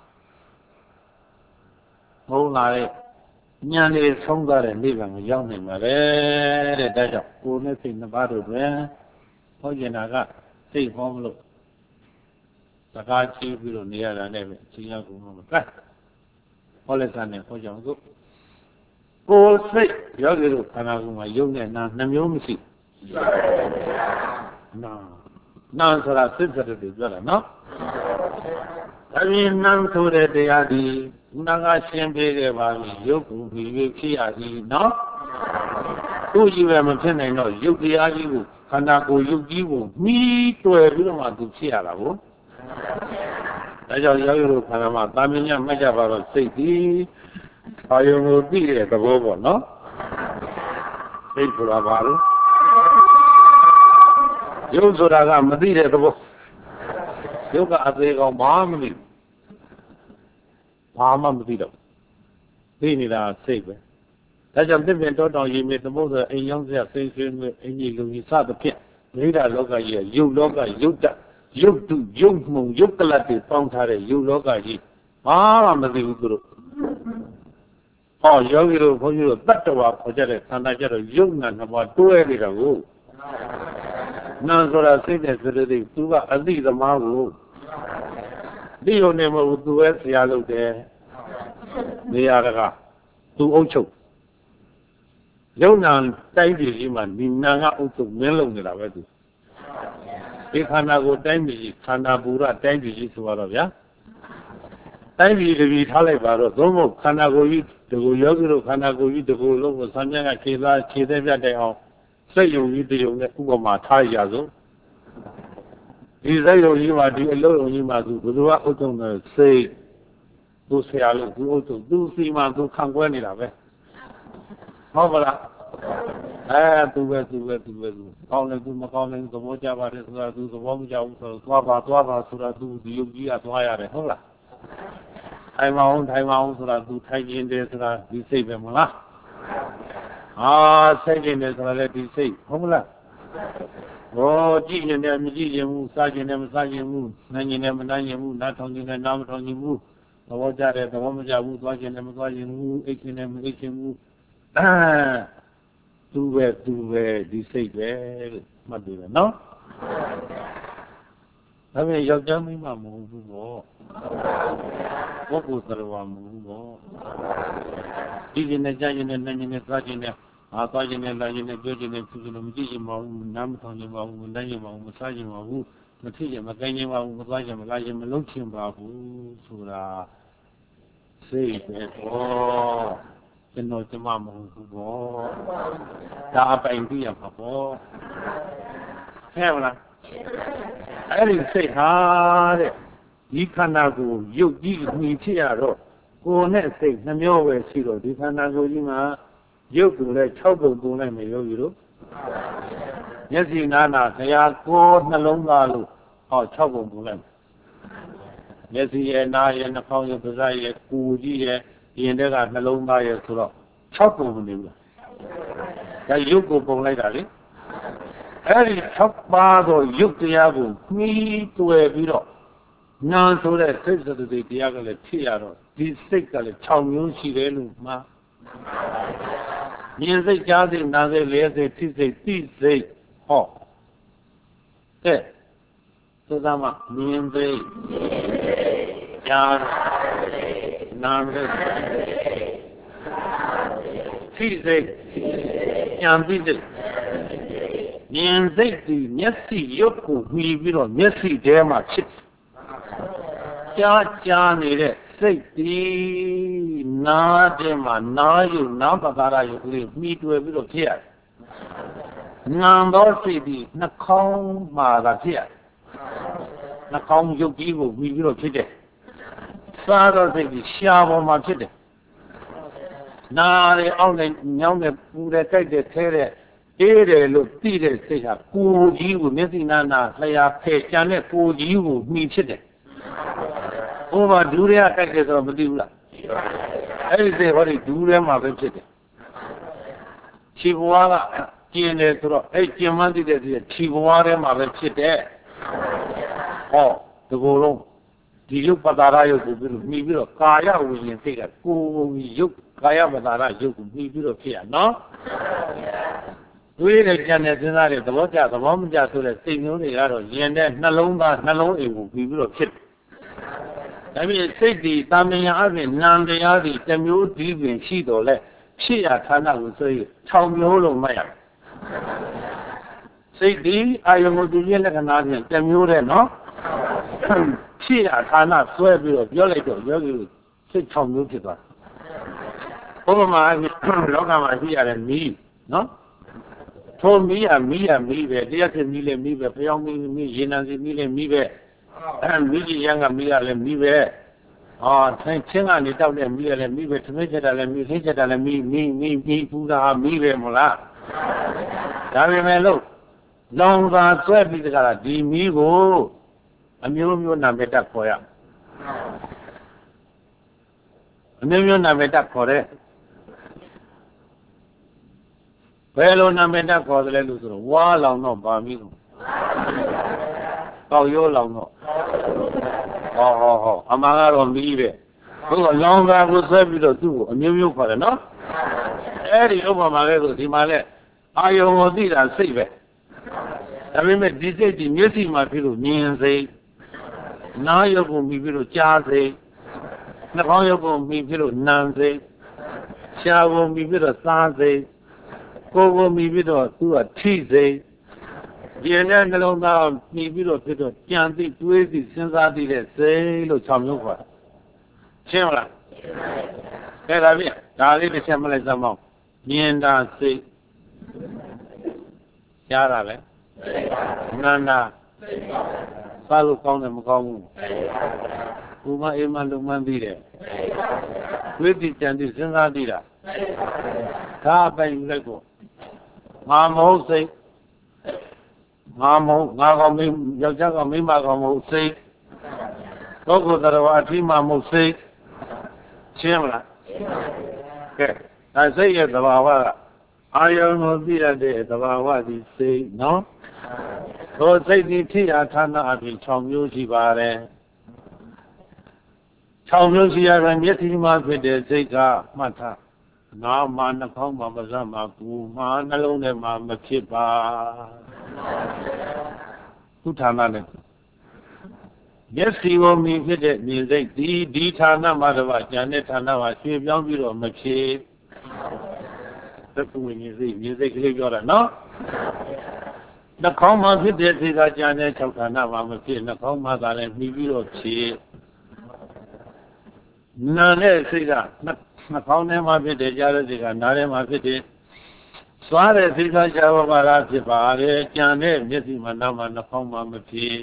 Speaker 1: Oh, like Yanni Songa and living a young in my red, that's a coolness in the battle where, oh, Yanaga, say home look. The guy chief will near and every single woman. All is an important group. Go say, Yogi, Kanaguma, young and Namyomi. No, so I said that it is better, no? I mean, none to the Deadi, Naga Shembe, Yoku, Yuki, no? Who you have maintained, no, Yuki, Kanako, Yuki, me to a little one to see Arabo. That's how you can have a Tamina Majava city. I will be at the Bobo, no? Say for a while. You should have Madrid at the Bobo. You got a big of Mamma Madrid. They need a saver. That's a different total. You made the mother a young sensation with any you saw the pit. Later, look at you look at you. Yukalati, Pontare, Yulogaji. I'm the Guru. Oh, Yogi, for you, better work for Jerry, and I get a young man about 2 years ago. နာဆိုတာစိတ်နဲ့စရတိသူကအသိသမားကိုဒီလိုနေမဟုတ်သူပဲဆရာလုပ်တယ်နေရာကသူအုပ်ချုပ်ယုံနာတိုင်းပြည်ကြီးမှာဒီနာကအုပ်ချုပ်မင်းလုံးနေတာပဲသူဒီခန္ဓာကိုယ်တိုင်းပြည်ကြီးခန္ဓာပူရတိုင်းပြည်ကြီးဆိုတော့ဗျာတိုင်းပြည်တပြည်ထားလိုက်ပါတော့သုံးဖို့ခန္ဓာကိုယ်ကြီးဒီကိုယောဂီတို့ခန္ဓာကိုယ်ကြီးဒီကိုလုံးကိုဆံမြတ်ကခြေသားခြေသက်ပြတ်တဲ့အောင်စိတ်ယုံကြီးတယုံနဲ့ဥပမာထားရဆုံးဒီစိတ်ယုံကြီးမှာဒီအလုံးယုံကြီးမှာသူဘယ်သူကအုပ်ချုပ်နေစိတ်သူဆရာလို့သူအုပ်ချုပ်သူစီမှာသူခံကွဲနေတာပဲဟုတ်ပါလားသူပဲကောင်းတယ်သူမကောင်းတယ်သဘောကျပါတယ်ဆိုတာသူသဘောမကျဘူးဆိုတော့သွားပါဆိုတာသူဒီယုံကြီးကသွားရတယ်ဟုတ်လားထိုင်မအောင်ဆိုတာသူထိုင်ခြင်းတယ်ဆိုတာဒီစိတ်ပဲမလားစိတ်ခြင်းတယ်ဆိုတာလည်းဒီစိတ်ဟုတ်မလားကြည့်ခြင်းတယ်မကြည့်ခြင်းဘူးစားခြင်းတယ်မစားခြင်းဘူးနိုင်ခြင်းတယ်မနိုင်ခြင်းဘူးနားထောင်ခြင်းတယ်နားမထောင်ခြင်းဘူးသဘောကျတယ်သဘောမကျဘူးသွားခြင်းတယ်မသွားခြင်းဘူးအိတ်ခြင်းတယ်မအိတ်ခြင်းဘူးသူပဲဒီစိတ်ပဲလို့မှတ်တယ်နော်ဒါပေမဲ့ယောက်ျားမိန်းမမဟုတ်ဘူးပေါ့ပုဂ္ဂိုလ်သရဝမဟုတ်ဘူးပေါ့ဒီကျင်နဲ့ကြားကျင်နဲ့နားကျင်နဲ့သွားကျင်နဲ့သွားကျင်နဲ့လာကျင်နဲ့ပြောကျင်နဲ့သူကျင်နဲ့မကြည့်ကျင်ပါဘူးနားမထောင်ကျင်ပါဘူးမနိုင်ကျင်ပါဘူးမစားကျင်ပါဘူးမထိကျင်မကိုင်းကျင်ပါဘူးမသွားကျင်မလာကျင်မလုံးချင်ပါဘူးဆိုတာစိတ်ပဲပေါ့ကျွန်တော်ကျမမဟုတ်ဘူးပေါ့ဒါအပိုင်ပြရမှာပေါ့ဟဲ့မလားအဲ့ဒီစိတ်ဟာတဲ့ဒီခန္ဓာကိုယ်ရုပ်ကြီးမြင်ဖြစ်ရတော့ကိုယ်နဲ့စိတ်နှမျိုးပဲရှိတော့ဒီခန္ဓာကိုယ်ကြီးမှာရုပ်ကိုလည်း6ပုံပုံလိုက်မယ်ရုပ်ကြီးတို့မျက်စိနာနာခရာကိုယ်နှလုံးသားလို့6ပုံပုံလိုက်မျက်စိရဲ့နားရဲ့နှာခေါင်းရဲ့ပါးစပ်ရဲ့ကိုယ်ကြီးရဲ့ရင်တဲ့ကနှလုံးသားရဲ့ဆိုတော့6ပုံနေဘူးလားဒါရုပ်ကိုပုံလိုက်တာလေအဲ့ဒီ6ပါးသောရုပ်တရားကိုမှီတွေ့ပြီးတော့နာဆိုတဲ့စိတ်စတတိတရားကလည်းဖြစ်ရတော့ဒီစိတ်ကလည်း6မျိုးရှိတယ်လို့မှာမြင်စိတ်ကြားစိတ်နာစိတ်လျှက်စိတ်ထိစိတ်သိစိတ်တဲ့သုသမမြင်စိတ်ကြားနာစိတ်ထိစိတ်ဉာဏ်သိစိတ်မြင်စိတ်ဒီမျက်စိရုပ်ကိုမှီပြီးတော့မျက်စိထဲမှာဖြစ်ကြားနေတဲ့စိတ်ဒီနားထဲမှာနားယူနားပကာရယူကလေးမှီတွေ့ပြီးတော့ဖြစ်ရတယ်။ငံသောစိတ်ဒီနှာခေါင်းမှာသာဖြစ်ရတယ်။နှာခေါင်းရုပ်ကြီးကိုမှီပြီးတော့ဖြစ်တယ်။စားသောစိတ်ဒီရှားပေါ်မှာဖြစ်တယ်။နားရဲ့အောက်နဲ့ညောင်းနဲ့ပူတဲ့ကြိုက်တဲ့ထဲတဲ့အေးတယ်လို့သိတဲ့စိတ်ဟာကိုယ်ကြီးကိုမျက်စိနာနာလျှာဖယ်ကြံတဲ့ကိုယ်ကြီးကိုမှီဖြစ်တယ်။ဥပမာဒူးရဲကြိုက်တယ်ဆိုတော့မသိဘူးလား။အဲ့ဒီစိတ်ဟောဒီဒူးရဲမှာပဲဖြစ်တယ်။ခြေဘဝကကျင်တယ်ဆိုတော့အဲ့ကျင်မှန်းသိတဲ့စိတ်ခြေဘဝထဲမှာပဲဖြစ်တယ်။ဒီကိုယ်လုံးဒီရုပ်ပတာရရုပ်ကိုပြီးလို့မှီပြီးတော့ကာယဝိညာဉ်စိတ်ကကိုယ်ရုပ်ကာယပတာရရုပ်ကိုမှီပြီးတော့ဖြစ်ရနော်။တွေးတဲ့ကြံတဲ့စဉ်းစားတဲ့သဘောကျသဘောမကျဆိုတဲ့စိတ်မျိုးတွေကတော့ရင်တဲ့နှလုံးသားနှလုံးအိမ်ကိုပြီးပြီးတော့ဖြစ်တယ်။ဒါပေမဲ့စိတ်ဒီတာမညာအပြင်နာမ်တရားဒီတစ်မျိုးဒီပင်ရှိတော်လဲဖြစ်ရဌာနကိုဆိုရင်6မျိုးလုံးမှတ်ရတယ်။စိတ်ဒီအာယုံကိုသူရဲ့လက္ခဏာဖြင့်တစ်မျိုးတဲ့နော်။ဖြစ်ရဌာနဆွဲပြီးတော့ပြောလိုက်တော့ယောဂီစိတ်6မျိုးဖြစ်သွားတယ်။ဥပမာလောကမှာရှိရတဲ့မီးနော်ထိုမီးရမီးပဲတရားဖြစ်မီးလည်းမီးပဲဖျောင်းမီးရေနံစီမီးလည်းမီးပဲမီးကြီးရန်ကမီးရလည်းမီးပဲချင်းကနေတောက်တဲ့မီးရလည်းမီးပဲသမင်းချက်တာလည်းမီးဟင်းချက်တာလည်းမီးပူတာမီးပဲမလားဒါပေမဲ့လို့လောင်သာဆွဲပြီးတကလားဒီမီးကိုအမျိုးမျိုးနာမည်တက်ခေါ်ရအမျိုးမျိုးနာမည်တက်ခေါ်တဲ့ဘယ်လိုနာမည်တက်ခေါ်တယ်လဲလို့ဆိုတော့ဝါလောင်တော့ဗာမီးလို့ကောက်ရိုးလောင်တော့အမှန်ကတော့မီးပဲဘုရားလောင်တာကိုဆွဲပြီးတော့သူ့ကိုအမျိုးမျိုးခေါ်တယ်နော်အဲ့ဒီဥပမာလေးဆိုဒီမှာလဲအာယုံကိုသိတာစိတ်ပဲဒါပေမဲ့ဒီစိတ်ဒီမျက်စိမှာဖြစ်လို့မြင်စိတ်နားရုပ်ကိုမြင်ပြီးလို့ကြားစိတ်နှာခေါင်းရုပ်ကိုမြင်ပြီးလို့နာမ်စိတ်ရှားကိုမြင်ပြီးတော့စားစိတ်ကိုယ်ကိုမြင်ပြီးတော့သူကထိစိတ်ဒီနဲ့နှလုံးသားမြင်ပြီးတော့ဖြစ်တော့ကြံသိတွေးသိစဉ်းစားသိတဲ့စိတ်လို့6မျိုးခေါ်တာရှင်းမလားကဲဒါဖြင့်ဒါလေးတစ်ချက်မလိုက်စမ်းအောင်မြင်တာစိတ်ကြားတာလေနာနာစားလို့ကောင်းတယ်မကောင်းဘူးဘုမအိမ်မလုံမှန်းပြီးတယ်ဝိသိကြံသိစဉ်းစားသိတာဒါအပိုင်လိုက်ကိုငါမဟုတ်စိတ်ငါမဟုတ်ငါကောင်မင်းယောက်ျားကောင်မိန်းမကောင်မဟုတ်စိတ်ပုဂ္ဂိုလ်တော်အထိမမဟုတ်စိတ်ရှင်းမလားကဲဒါစိတ်ရဲ့သဘာဝကအာယုံကိုသိရတဲ့သဘာဝဒီစိတ်နော်သောစိတ်ဒီဖြစ်ရာဌာနအပြင်6မျိုးရှိပါတယ်6မျိုးရှိရတဲ့မျက်စိမှာဖြစ်တဲ့စိတ်ကမှတ်ထားနားမှာနှာခေါင်းမှာပါးစပ်မှာကိုယ်မှာနှလုံးထဲမှာမဖြစ်ပါသူဌာနနဲ့မျက်စိကိုမြင်ဖြစ်တဲ့မြင်စိတ်ဒီဌာနမှာတော့ဉာဏ်နဲ့ဌာနမှာရွှေ့ပြောင်းပြီးတော့မဖြစ်သက္ကဝိညာဉ်စိတ်မြင်စိတ်ကလေးပြောတာနော်နှာခေါင်းမှာဖြစ်တဲ့စိတ်ကဉာဏ်နဲ့6ဌာနမှာမဖြစ်နှာခေါင်းမှာသာလည်းပြီးပြီးတော့ဖြစ်နာနဲ့စိတ်ကနှာခေါင်းထဲမှာဖြစ်တဲ့ကြားတဲ့စိတ်ကနားထဲမှာဖြစ်တဲ့သွားတဲ့စိတ်ကရှားပါလားဖြစ်ပါတယ်ကြံတဲ့မျက်စိမှာနားမှာနှာခေါင်းမှာမဖြစ်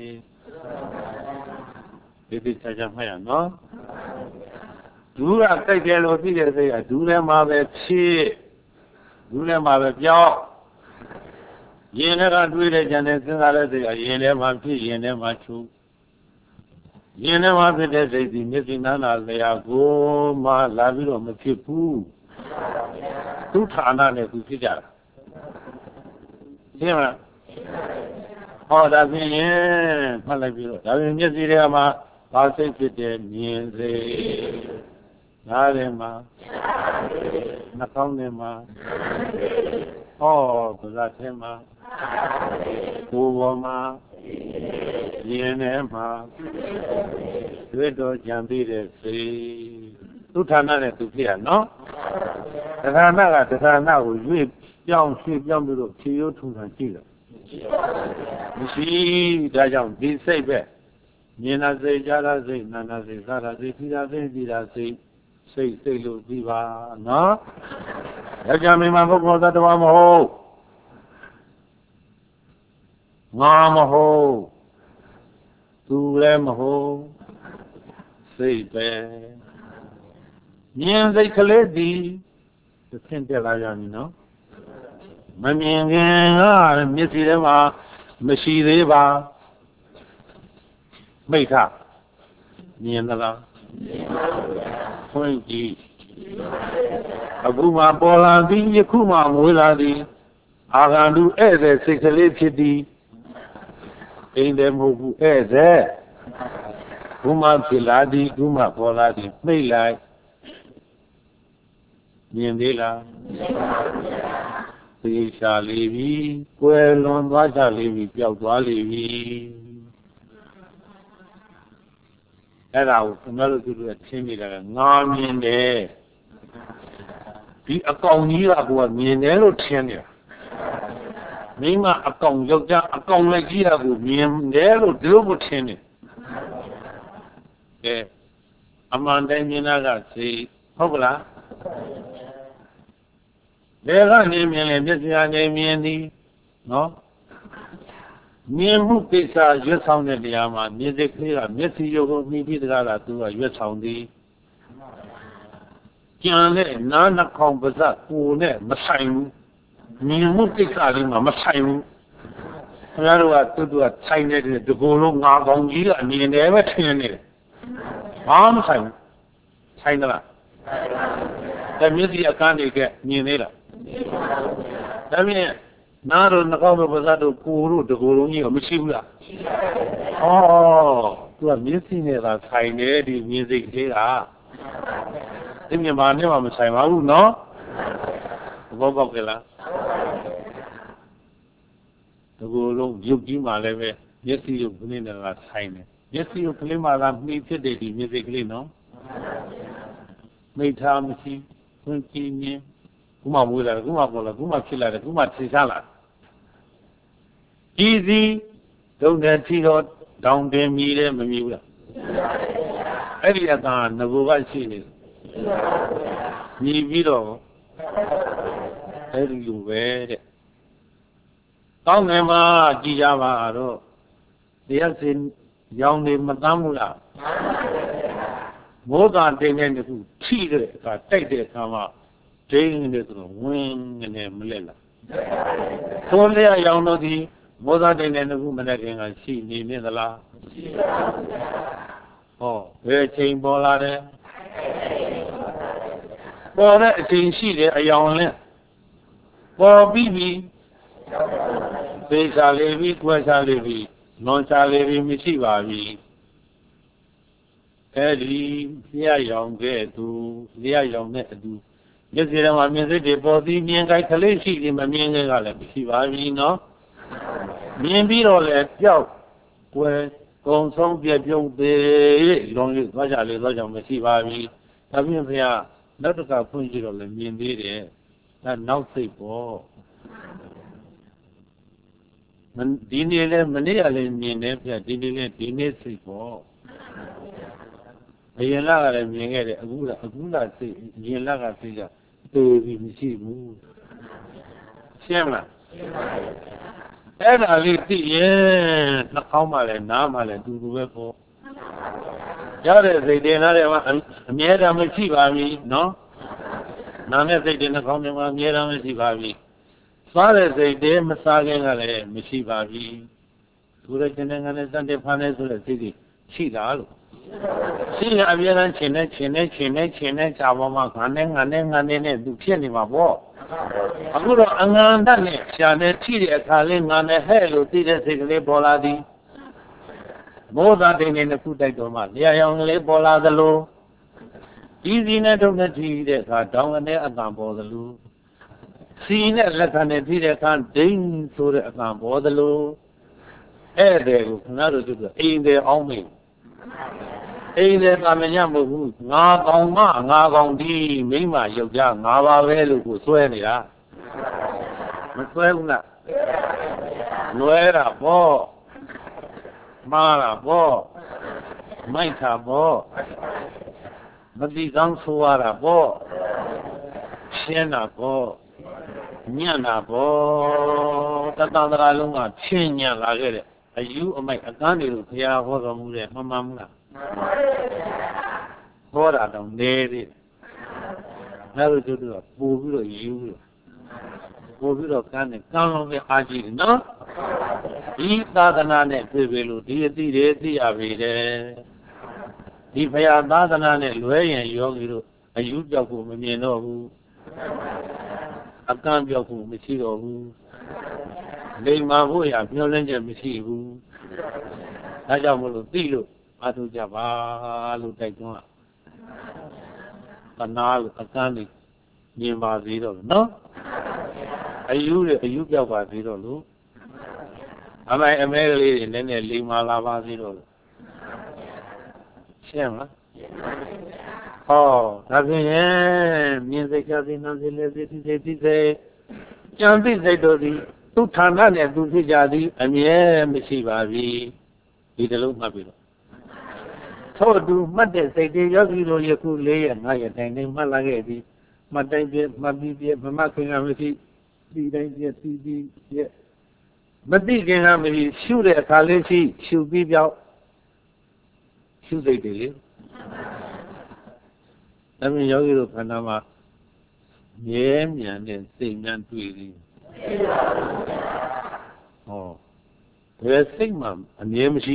Speaker 1: ဒီချာချာမှတ်ရနော်ဒူးကကြိုက်တယ်လို့သိတဲ့စိတ်ကဒူးထဲမှာပဲဖြစ်ဒူးထဲမှာပဲပြောင်းရင်ထဲကတွေးတဲ့ကြံတဲ့စဉ်းစားတဲ့စိတ်ကရင်ထဲမှာဖြစ်ရင်ထဲမှာချုပ်ရင်ထဲမှာဖြစ်တဲ့စိတ်ဒီမျက်စိနားနာလျာကိုမှလာပြီးတော့မဖြစ်ဘူးသူဌာနနဲ့သူဖြစ်ကြတာရှင်းမလားဟောဒါဖြင့်မှတ်လိုက်ပြီးတော့ဒါဖြင့်မျက်စိထဲမှာဘာစိတ်ဖြစ်တယ်မြင်စိတ်နားထဲမှာနှာခေါင်းထဲမှာဟောပါးစပ်ထဲမှာကိုယ်ပေါ်မှာရင်ထဲမှာတွေ့တော့ကြံပြီးတဲ့စိတ်သူဌာနနဲ့သူဖြစ်ရနော်ဌာနကဌာနကိုရွေ့ပြောင်းပြီးတော့ဖြေရိုးထုံခံကြည့်တယ်မရှိဒါကြောင့်ဒီစိတ်ပဲမြင်တာစိတ်ကြားတာစိတ်နားတာစိတ်စားတာစိတ်ကြည့်တာစိတ်ကြည့်တာစိတ်စိတ်လို့ပြီးပါနော်ယောက်ျားမိန်းမပုဂ္ဂိုလ်သတ္တဝါမဟုတ်ငါမဟုတ်သူလည်းမဟုတ်စိတ်ပဲမြင်စိတ်ကလေးဒီသင်တက်လာကြပြီနော်မမြင်ခင်ကမျက်စိထဲမှာမရှိသေးပါမိတ်ထမြင်သလားဖွင့်ကြည့်အခုမှပေါ်လာသည်ယခုမှမွေးလာသည်အာဂန္တုဧည့်သည်စိတ်ကလေးဖြစ်သည်အိမ်တယ်မဟုတ်ဘူးဧည့်သည်ခုမှဖြစ်လာသည်ခုမှပေါ်လာသည်မိတ်လိုက်မြင်သေးလားသိချာလေးပြီကွယ်လွန်သွားချလေးပြီပျောက်သွားလေးပြီအဲ့ဒါကိုကျွန်တော်တို့သူတို့ထင်းနေတာကငါမြင်တယ်ဒီအကောင်ကြီးကကိုကမြင်တယ်လို့ထင်နေတာမိမအကောင်ယောက်ျားအကောင်လည်းကြီးတာကိုမြင်တယ်လို့ဒီလိုကိုထင်နေကဲအမှန်တိုင်းမြင်တာကစိတ်ဟုတ်ကလားဘယ်ကနေမြင်လဲမျက်စိအနေမြင်သည်နော်မြင်မှုကိစ္စရွတ်ဆောင်တဲ့နေရာမှာမြင်စိတ်ကလေးကမျက်စိရုပ်ကိုမြင်ပြီးတကားလားသူကရွတ်ဆောင်သည်ကြံတဲ့နားနှာခေါင်းပါးစပ်ကိုယ်နဲ့မဆိုင်ဘူးမြင်မှုကိစ္စလေးမှာမဆိုင်ဘူးခင်ဗျားတို့ကတူကဆိုင်နေတဲ့ဒီကိုယ်လုံးငါကောင်းကြီးကအမြင်တယ်ပဲထင်နေတယ်ဘာမှမဆိုင်ဘူးဆိုင်သလားဒါမျက်စိအကန်းတွေကမြင်သေးလားဒါဖြင့်နားတို့နှာခေါင်းတို့ပါးစပ်တို့ကိုယ်တို့ဒီကိုယ်လုံးကြီးကမရှိဘူးလားဩသူကမျက်စိနဲ့သာဆိုင်တယ်ဒီမြင်စိတ်ကလေးကဒီမြန်မာနဲ့မှမဆိုင်ပါဘူးနော်သဘောပေါက်ကြလားကိုယ်လုံးရုပ်ကြီးမှလည်းပဲမျက်စိရုပ်ကလေးနဲ့ကဆိုင်တယ်မျက်စိရုပ်ကလေးမှကမှီဖြစ်တဲ့ဒီမျက်စိကလေးနော်မိထားမရှိခွင့်ကြည့်မြင်ခုမှမွေးလာတယ်ခုမှပေါ်လာခုမှဖြစ်လာတယ်ခုမှထင်ရှားလာကြီးစီဒုံတဲ့ထီတော့တောင်တင်မြည်တယ်မမြည်ဘူးလားအဲ့ဒီအကငကိုကရှိနေတယ်မြည်ပြီးတော့အဲ့ဒီလိုပဲတဲ့ကောင်းတယ်မှာကြည်ကြပါတော့တရားစင်ရောင်နေမတမ်းဘူးလားမိုးသာတင်တဲ့တစ်ခုထိတဲ့အခါတိုက်တဲ့အခါမှာဒိန်းနေဆိုတော့ဝင်းနေမလဲလားသုံးလျာရောင်တော့ဒီမိုးသာတင်တဲ့တစ်ခုမနဲ့ခင်ကရှိနေနေသလားရှိပါဘူးဟောဘယ်ချိန်ပေါ်လာတယ်ပေါ်တဲ့အချိန်ရှိတယ်အယောင်လဲပေါ်ပြီးပြီသေချာလေးပြီးကွယ်ချလေးပြီးနွန်ချလေးပြီးမရှိပါဘူးအဲ့ဒီလျှရောင်ကဲ့သူလျှရောင်နဲ့အတူမျက်စိထဲမှာမြင်စိတ်တွေပေါ်ပြီးမြင်ကြိုက်ကလေးရှိတယ်မမြင်ကြကလည်းမရှိပါဘူးနော်မြင်ပြီးတော့လည်းကြောက်ကွယ်ကုံဆုံးပြပြုံးသေးလွန်ရသွားကြလေသွားကြောင်မရှိပါဘူးဒါဖြင့်ဘုရားနောက်တစ်ခါဖွင့်ကြည့်တော့လည်းမြင်သေးတယ်ဒါနောက်စိတ်ပေါ့ဒီနေ့လည်းမနေ့ကလည်းမြင်တယ်ဗျဒီနေ့လည်းဒီနေ့စိတ်ပေါ့အရင်ကလည်းမြင်ခဲ့တယ်အခုလားစိတ်အရင်ကစိတ်ကတူပြီးမရှိဘူးရှင်းမလားအဲ့ဒါလေးသိရင်နှာခေါင်းမှလည်းနားမှလည်းတူတူပဲပေါ့ရတဲ့စိတ်တွေနားတယ်ကအမြဲတမ်းမရှိပါဘူးနော်နားနဲ့စိတ်တွေနှာခေါင်းထဲမှာအမြဲတမ်းမရှိပါဘူးစားတဲ့စိတ်တွေမစားခင်ကလည်းမရှိပါဘူးသူရခြင်းနဲ့ငါနဲ့စတဲ့ဖားနေဆိုတဲ့စိတ်တွေရှိတာလို့ရှိရင်အမြဲတမ်းခြင်းနဲ့ခြာပေါ်မှာငါနဲ့သူဖြစ်နေမှာပေါ့အခုတော့အငန္တနဲ့ရှာနဲ့ထိတဲ့အခါလေးငါနဲ့ဟဲ့လို့သိတဲ့စိတ်ကလေးပေါ်လာသည်မိုးသားတင်နေတဲ့ခုတိုက်တော်မှာလျှာရောင်ကလေးပေါ်လာသလိုဒီစီနဲ့ထုတ်နဲ့ထိတဲ့အခါတောင်းကနေအတန်ပေါ်သလိုစီနဲ့လက်ခံနဲ့ထိတဲ့အခါဒိန်းဆိုတဲ့အတန်ပေါ်သလိုအဲ့တဲ့ကိုခဏတို့သူကအိမ်တယ်အောင်မေးအိမ်တယ်ကမညမဟုတ်ဘူးငါကောင်မငါကောင်ဒီမိမယောက်ျားငါပါပဲလို့ကိုစွဲနေတာမစွဲဘူးလားလွဲတာပေါ့မှားတာပေါ့မိုက်တာပေါ့မတိကောင်းဆိုရတာပေါ့ရှင်းတာပေါ့ညံ့တာပေါ့တတတရာလုံးကဖြင်းညံ့လာခဲ့တဲ့အယူအမိုက်အကန်းတွေလို့ဘုရားဟောတော်မူတယ်မှန်မှန်မလားဟောတာတော့နေသေးတယ်နောက်လို့ကျတော့ပို့ပြီးတော့ယူလို့ပို့ပြီးတော့ကန်းတယ်ကန်းလုံးပဲအားကြီးတယ်နော်ဒီသာသနာနဲ့ပြေပြေလို့ဒီအသိတွေသိရပြီတယ်ဒီဘုရားသာသနာနဲ့လွဲရင်ယောဂီတို့အယူပြောက်ဖို့မမြင်တော့ဘူးအကန့်ပြောက်ဖို့မရှိတော့ဘူးလိမ္မာဖို့ရမျောလင်းချက်မရှိဘူးဒါကြောင့်မလို့သိလို့အားထုတ်ကြပါလို့တိုက်တွန်းတာသနာလို့အကန့်လေးမြင်ပါသေးတော့နော်အယူပြောက်ပါသေးတော့လို့အမိုင်အမဲကလေးတွေနည်းနည်းလိမ္မာလာပါသေးတော့လို့ရှင်းမလားဟောဒါဖြင့်မြင်စိတ်ချသိနာစိတ်လည်းသိစိတ်ကြံသိစိတ်တို့သည်သူဌာနနဲ့သူဖြစ်ကြသည်အမြဲမရှိပါဘူးဒီတလုံးမှတ်ပြီးတော့ထို့သူမှတ်တဲ့စိတ်တွေယောဂီတို့ယခု4ရက်5ရက်တိုင်းမှတ်လာခဲ့သည်မှတ်တိုင်းပြမှတ်ပြီးပြမမှတ်ခင်ကမရှိဒီတိုင်းပြပြီးပြမသိခင်ကမရှိရှုတဲ့အခါလေးရှိရှုပြီးပြောက်ရှုစိတ်တွေလေဒါမျိုးယောဂီတို့ခန္ဓာမှာမြဲမြံတဲ့စိတ်များတွေ့သည်ဟောဘယ်စိတ်မှအမြဲမရှိ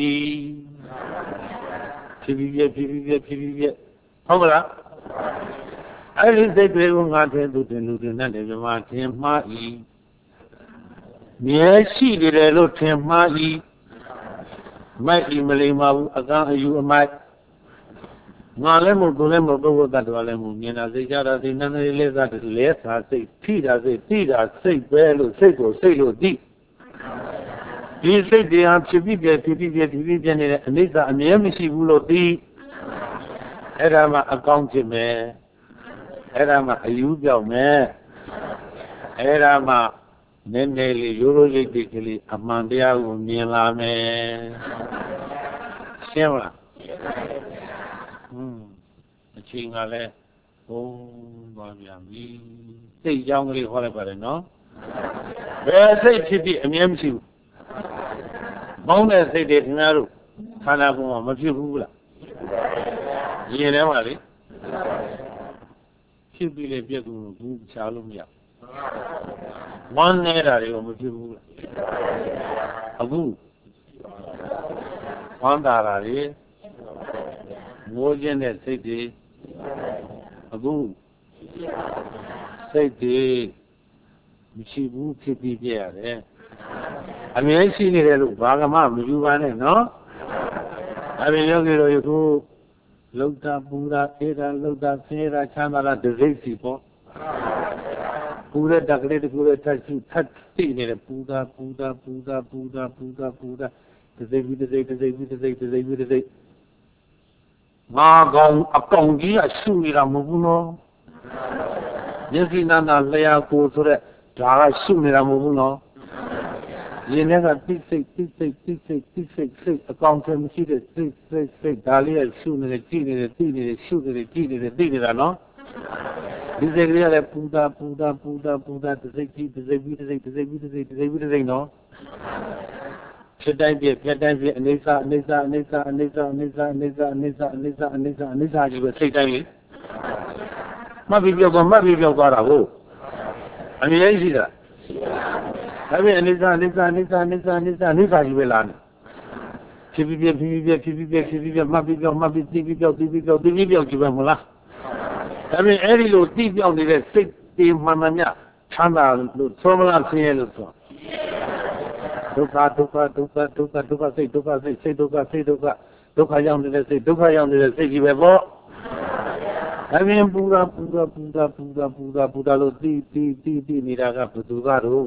Speaker 1: ဖြည်းဖြည်းဟုတ်မလားအဲ့ဒီစိတ်တွေကိုငါထင်သူတင်လူတင်နဲ့မြမထင်မှား၏မြဲရှိတယ်လို့ထင်မှား၏မိုက်ဤမလိမ္မာဘူးအကန့်အယူအမိုက်ငါလည်းမဟုတ်သူလည်းမဟုတ်ပုဂ္ဂိုလ်တ attva လည်းမဟုတ်မြင်တာစိတ်ကြတာစိတ်နန္ဒလေးလဲစားလဲစားစိတ်ထိတာစိတ်သိတာစိတ်ပဲလို့စိတ်ကိုစိတ်လို့သိဒီစိတ်တရားဖြစ်ပြီးပြနေတဲ့အနိစ္စအမြဲမရှိဘူးလို့သိအဲ့ဒါမှအကောင်းဖြစ်မယ်အဲ့ဒါမှအယူပြောက်မယ်အဲ့ဒါမှနည်းနည်းလေးရိုးရိုးရိပ်ရိပ်ကလေးအမှန်တရားကိုမြင်လာမယ်ရှင်းလားအချိန်ကလည်းဘုံသွားပြန်ပြီစိတ်ကြောင်းကလေးဟောလိုက်ပါတယ်နော်ဘယ်စိတ်ဖြစ်ဖြစ်အမြဲမရှိဘူးမောင်းတဲ့စိတ်တွေခင်ဗျားတို့ခန္ဓာကိုယ်မှာမဖြစ်ဘူးလားရင်ထဲမှာလေဖြစ်ပြီးလေပြက်ကူဘူးချားလို့မရဝမ်းနေတာတွေကိုမဖြစ်ဘူးလားအခုဝမ်းသာတာတွေငိုခြင်းတဲ့စိတ်တွေအခုစိတ်တွေမရှိဘူးဖြစ်ပြီးပြရတယ်အမြဲရှိနေတယ်လို့ဘာကမှမယူပါနဲ့နော်အပြင်ယောဂီတို့ယခုလုံတာပူတာအေးတာလုံတာဆင်းရဲချမ်းသာတာဒိဋ္ဌိစီပေါ့ပူတဲ့တက်ကလေးတကူလေးထပ်ရှိထပ်သိနေတယ်ပူတာဒသိငါကောင်အကောင်ကြီးကရှုနေတာမဟုတ်ဘူးနော်မျက်စိနာနာလျှာကိုဆိုတဲ့ဒါကရှုနေတာမဟုတ်ဘူးနော်ရင်ထဲကတိစိတ်အကောင်ထဲမရှိတဲ့စိတ်ဒါလေးကရှုနေတယ်ကြည့်နေတယ်သိနေတယ်ရှုနေတယ်ကြည့်နေတယ်သိနေတာနော်ဒီစိတ်ကလေးကလည်းပူတာတစိတ်ကြီးတစိတ်နော်ဖြစ်တိုင်းပြပြတိုင်းပြအနေစာကြီးပဲစိတ်တိုင်းလေမှတ်ပြီးပြောသွားတာဟုတ်အမြဲရှိတာဒါပေမဲ့အနေစာကြီးပဲလားဖြစ်ပြီးပြမှတ်ပြီးပြောသိပြီးပြောကြည့်ပဲမလားဒါပေမဲ့အဲ့ဒီလိုသိပြောနေတဲ့စိတ်တွေမှန်မှန်များချမ်းသာလို့သောမလားဆင်းရဲလို့ဆိုဒုက္ခစိတ်ဒုက္ခရောက်နေတဲ့စိတ်ကြီးပဲပေါ့ဒါပြင်ပူတာလို့တီးနေတာကဘယ်သူကတော့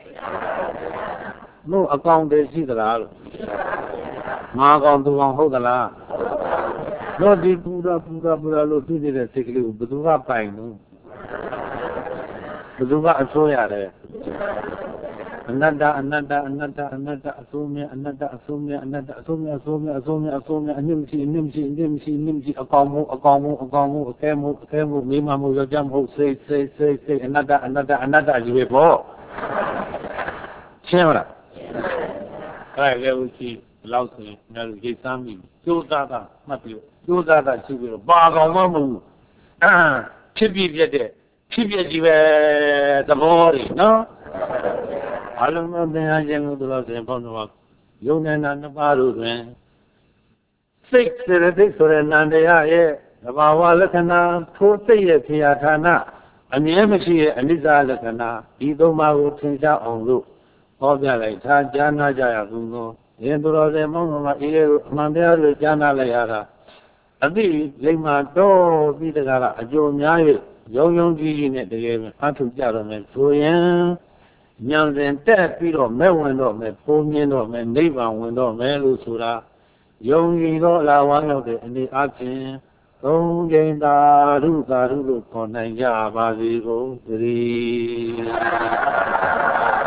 Speaker 1: လို့အကောင်တည်းရှိသလားလို့ငါကောင်သူကောင်ဟုတ်သလားလို့ဒီပူတာလို့တီးနေတဲ့စိတ်ကလေးကိုဘယ်သူကပိုင်လို့ဘယ်သူကအစိုးရတယ်အနတ္တအစိုးမြအနတ္တအစိုးမြအနတ္တအစိုးမြအနစ်မရှိအကောင်မှုအခဲမှုမိမမှုယောက်ျားမှုစိတ်အနတ္တကြီးပဲပေါ့ရှင်းမလားအဲ့လေဦးကြီးလောက်ဆိုရင်ငါတို့ရိတ်သားမိကျိုးသားတာမှတ်ပြီးကျိုးသားတာရှိပြီးတော့ပါကောင်မှမဟုတ်ဘူးဖြစ်ပြကြီးပဲသဘောတွေနော်အလုံးစုံသင်္ဟာခြင်းကိုတို့ဆိုရင်ဘုန်းတော်ယုံနေတာနှစ်ပါးတို့တွင်စိတ်စေတသိက်ဆိုတဲ့နန္တရားရဲ့သဘာဝလက္ခဏာထိုးစိတ်ရဲ့ဖြာဌာနအမြဲမရှိရဲ့အနိစ္စလက္ခဏာဒီသုံးပါးကိုသင်ကြားအောင်လို့ဟောပြလိုက်ထားကြားနာကြရကုန်သောယင်တို့တော်စင်မောင်းတော်မှာအေးကိုအမှန်တရားတွေကြားနာလိုက်ရတာအသိလိမ္မာတော့ပြီးတကားကအကျိုးများ၍ယုံကြည်နဲ့တကယ်အထုကြတော့မယ်ဆိုရင်ဉာဏ်စဉ်တက်ပြီးတော့မဲ့ဝင်တော့မယ်ပုံမြင်တော့မယ်နိဗ္ဗာန်ဝင်တော့မယ်လို့ဆိုတာယုံကြည်တော့လာဝါရောက်တဲ့အနေအချင်းသုံးကြိမ်သာဓုလို့ခေါ်နိုင်ကြပါစေကုန်သတည်း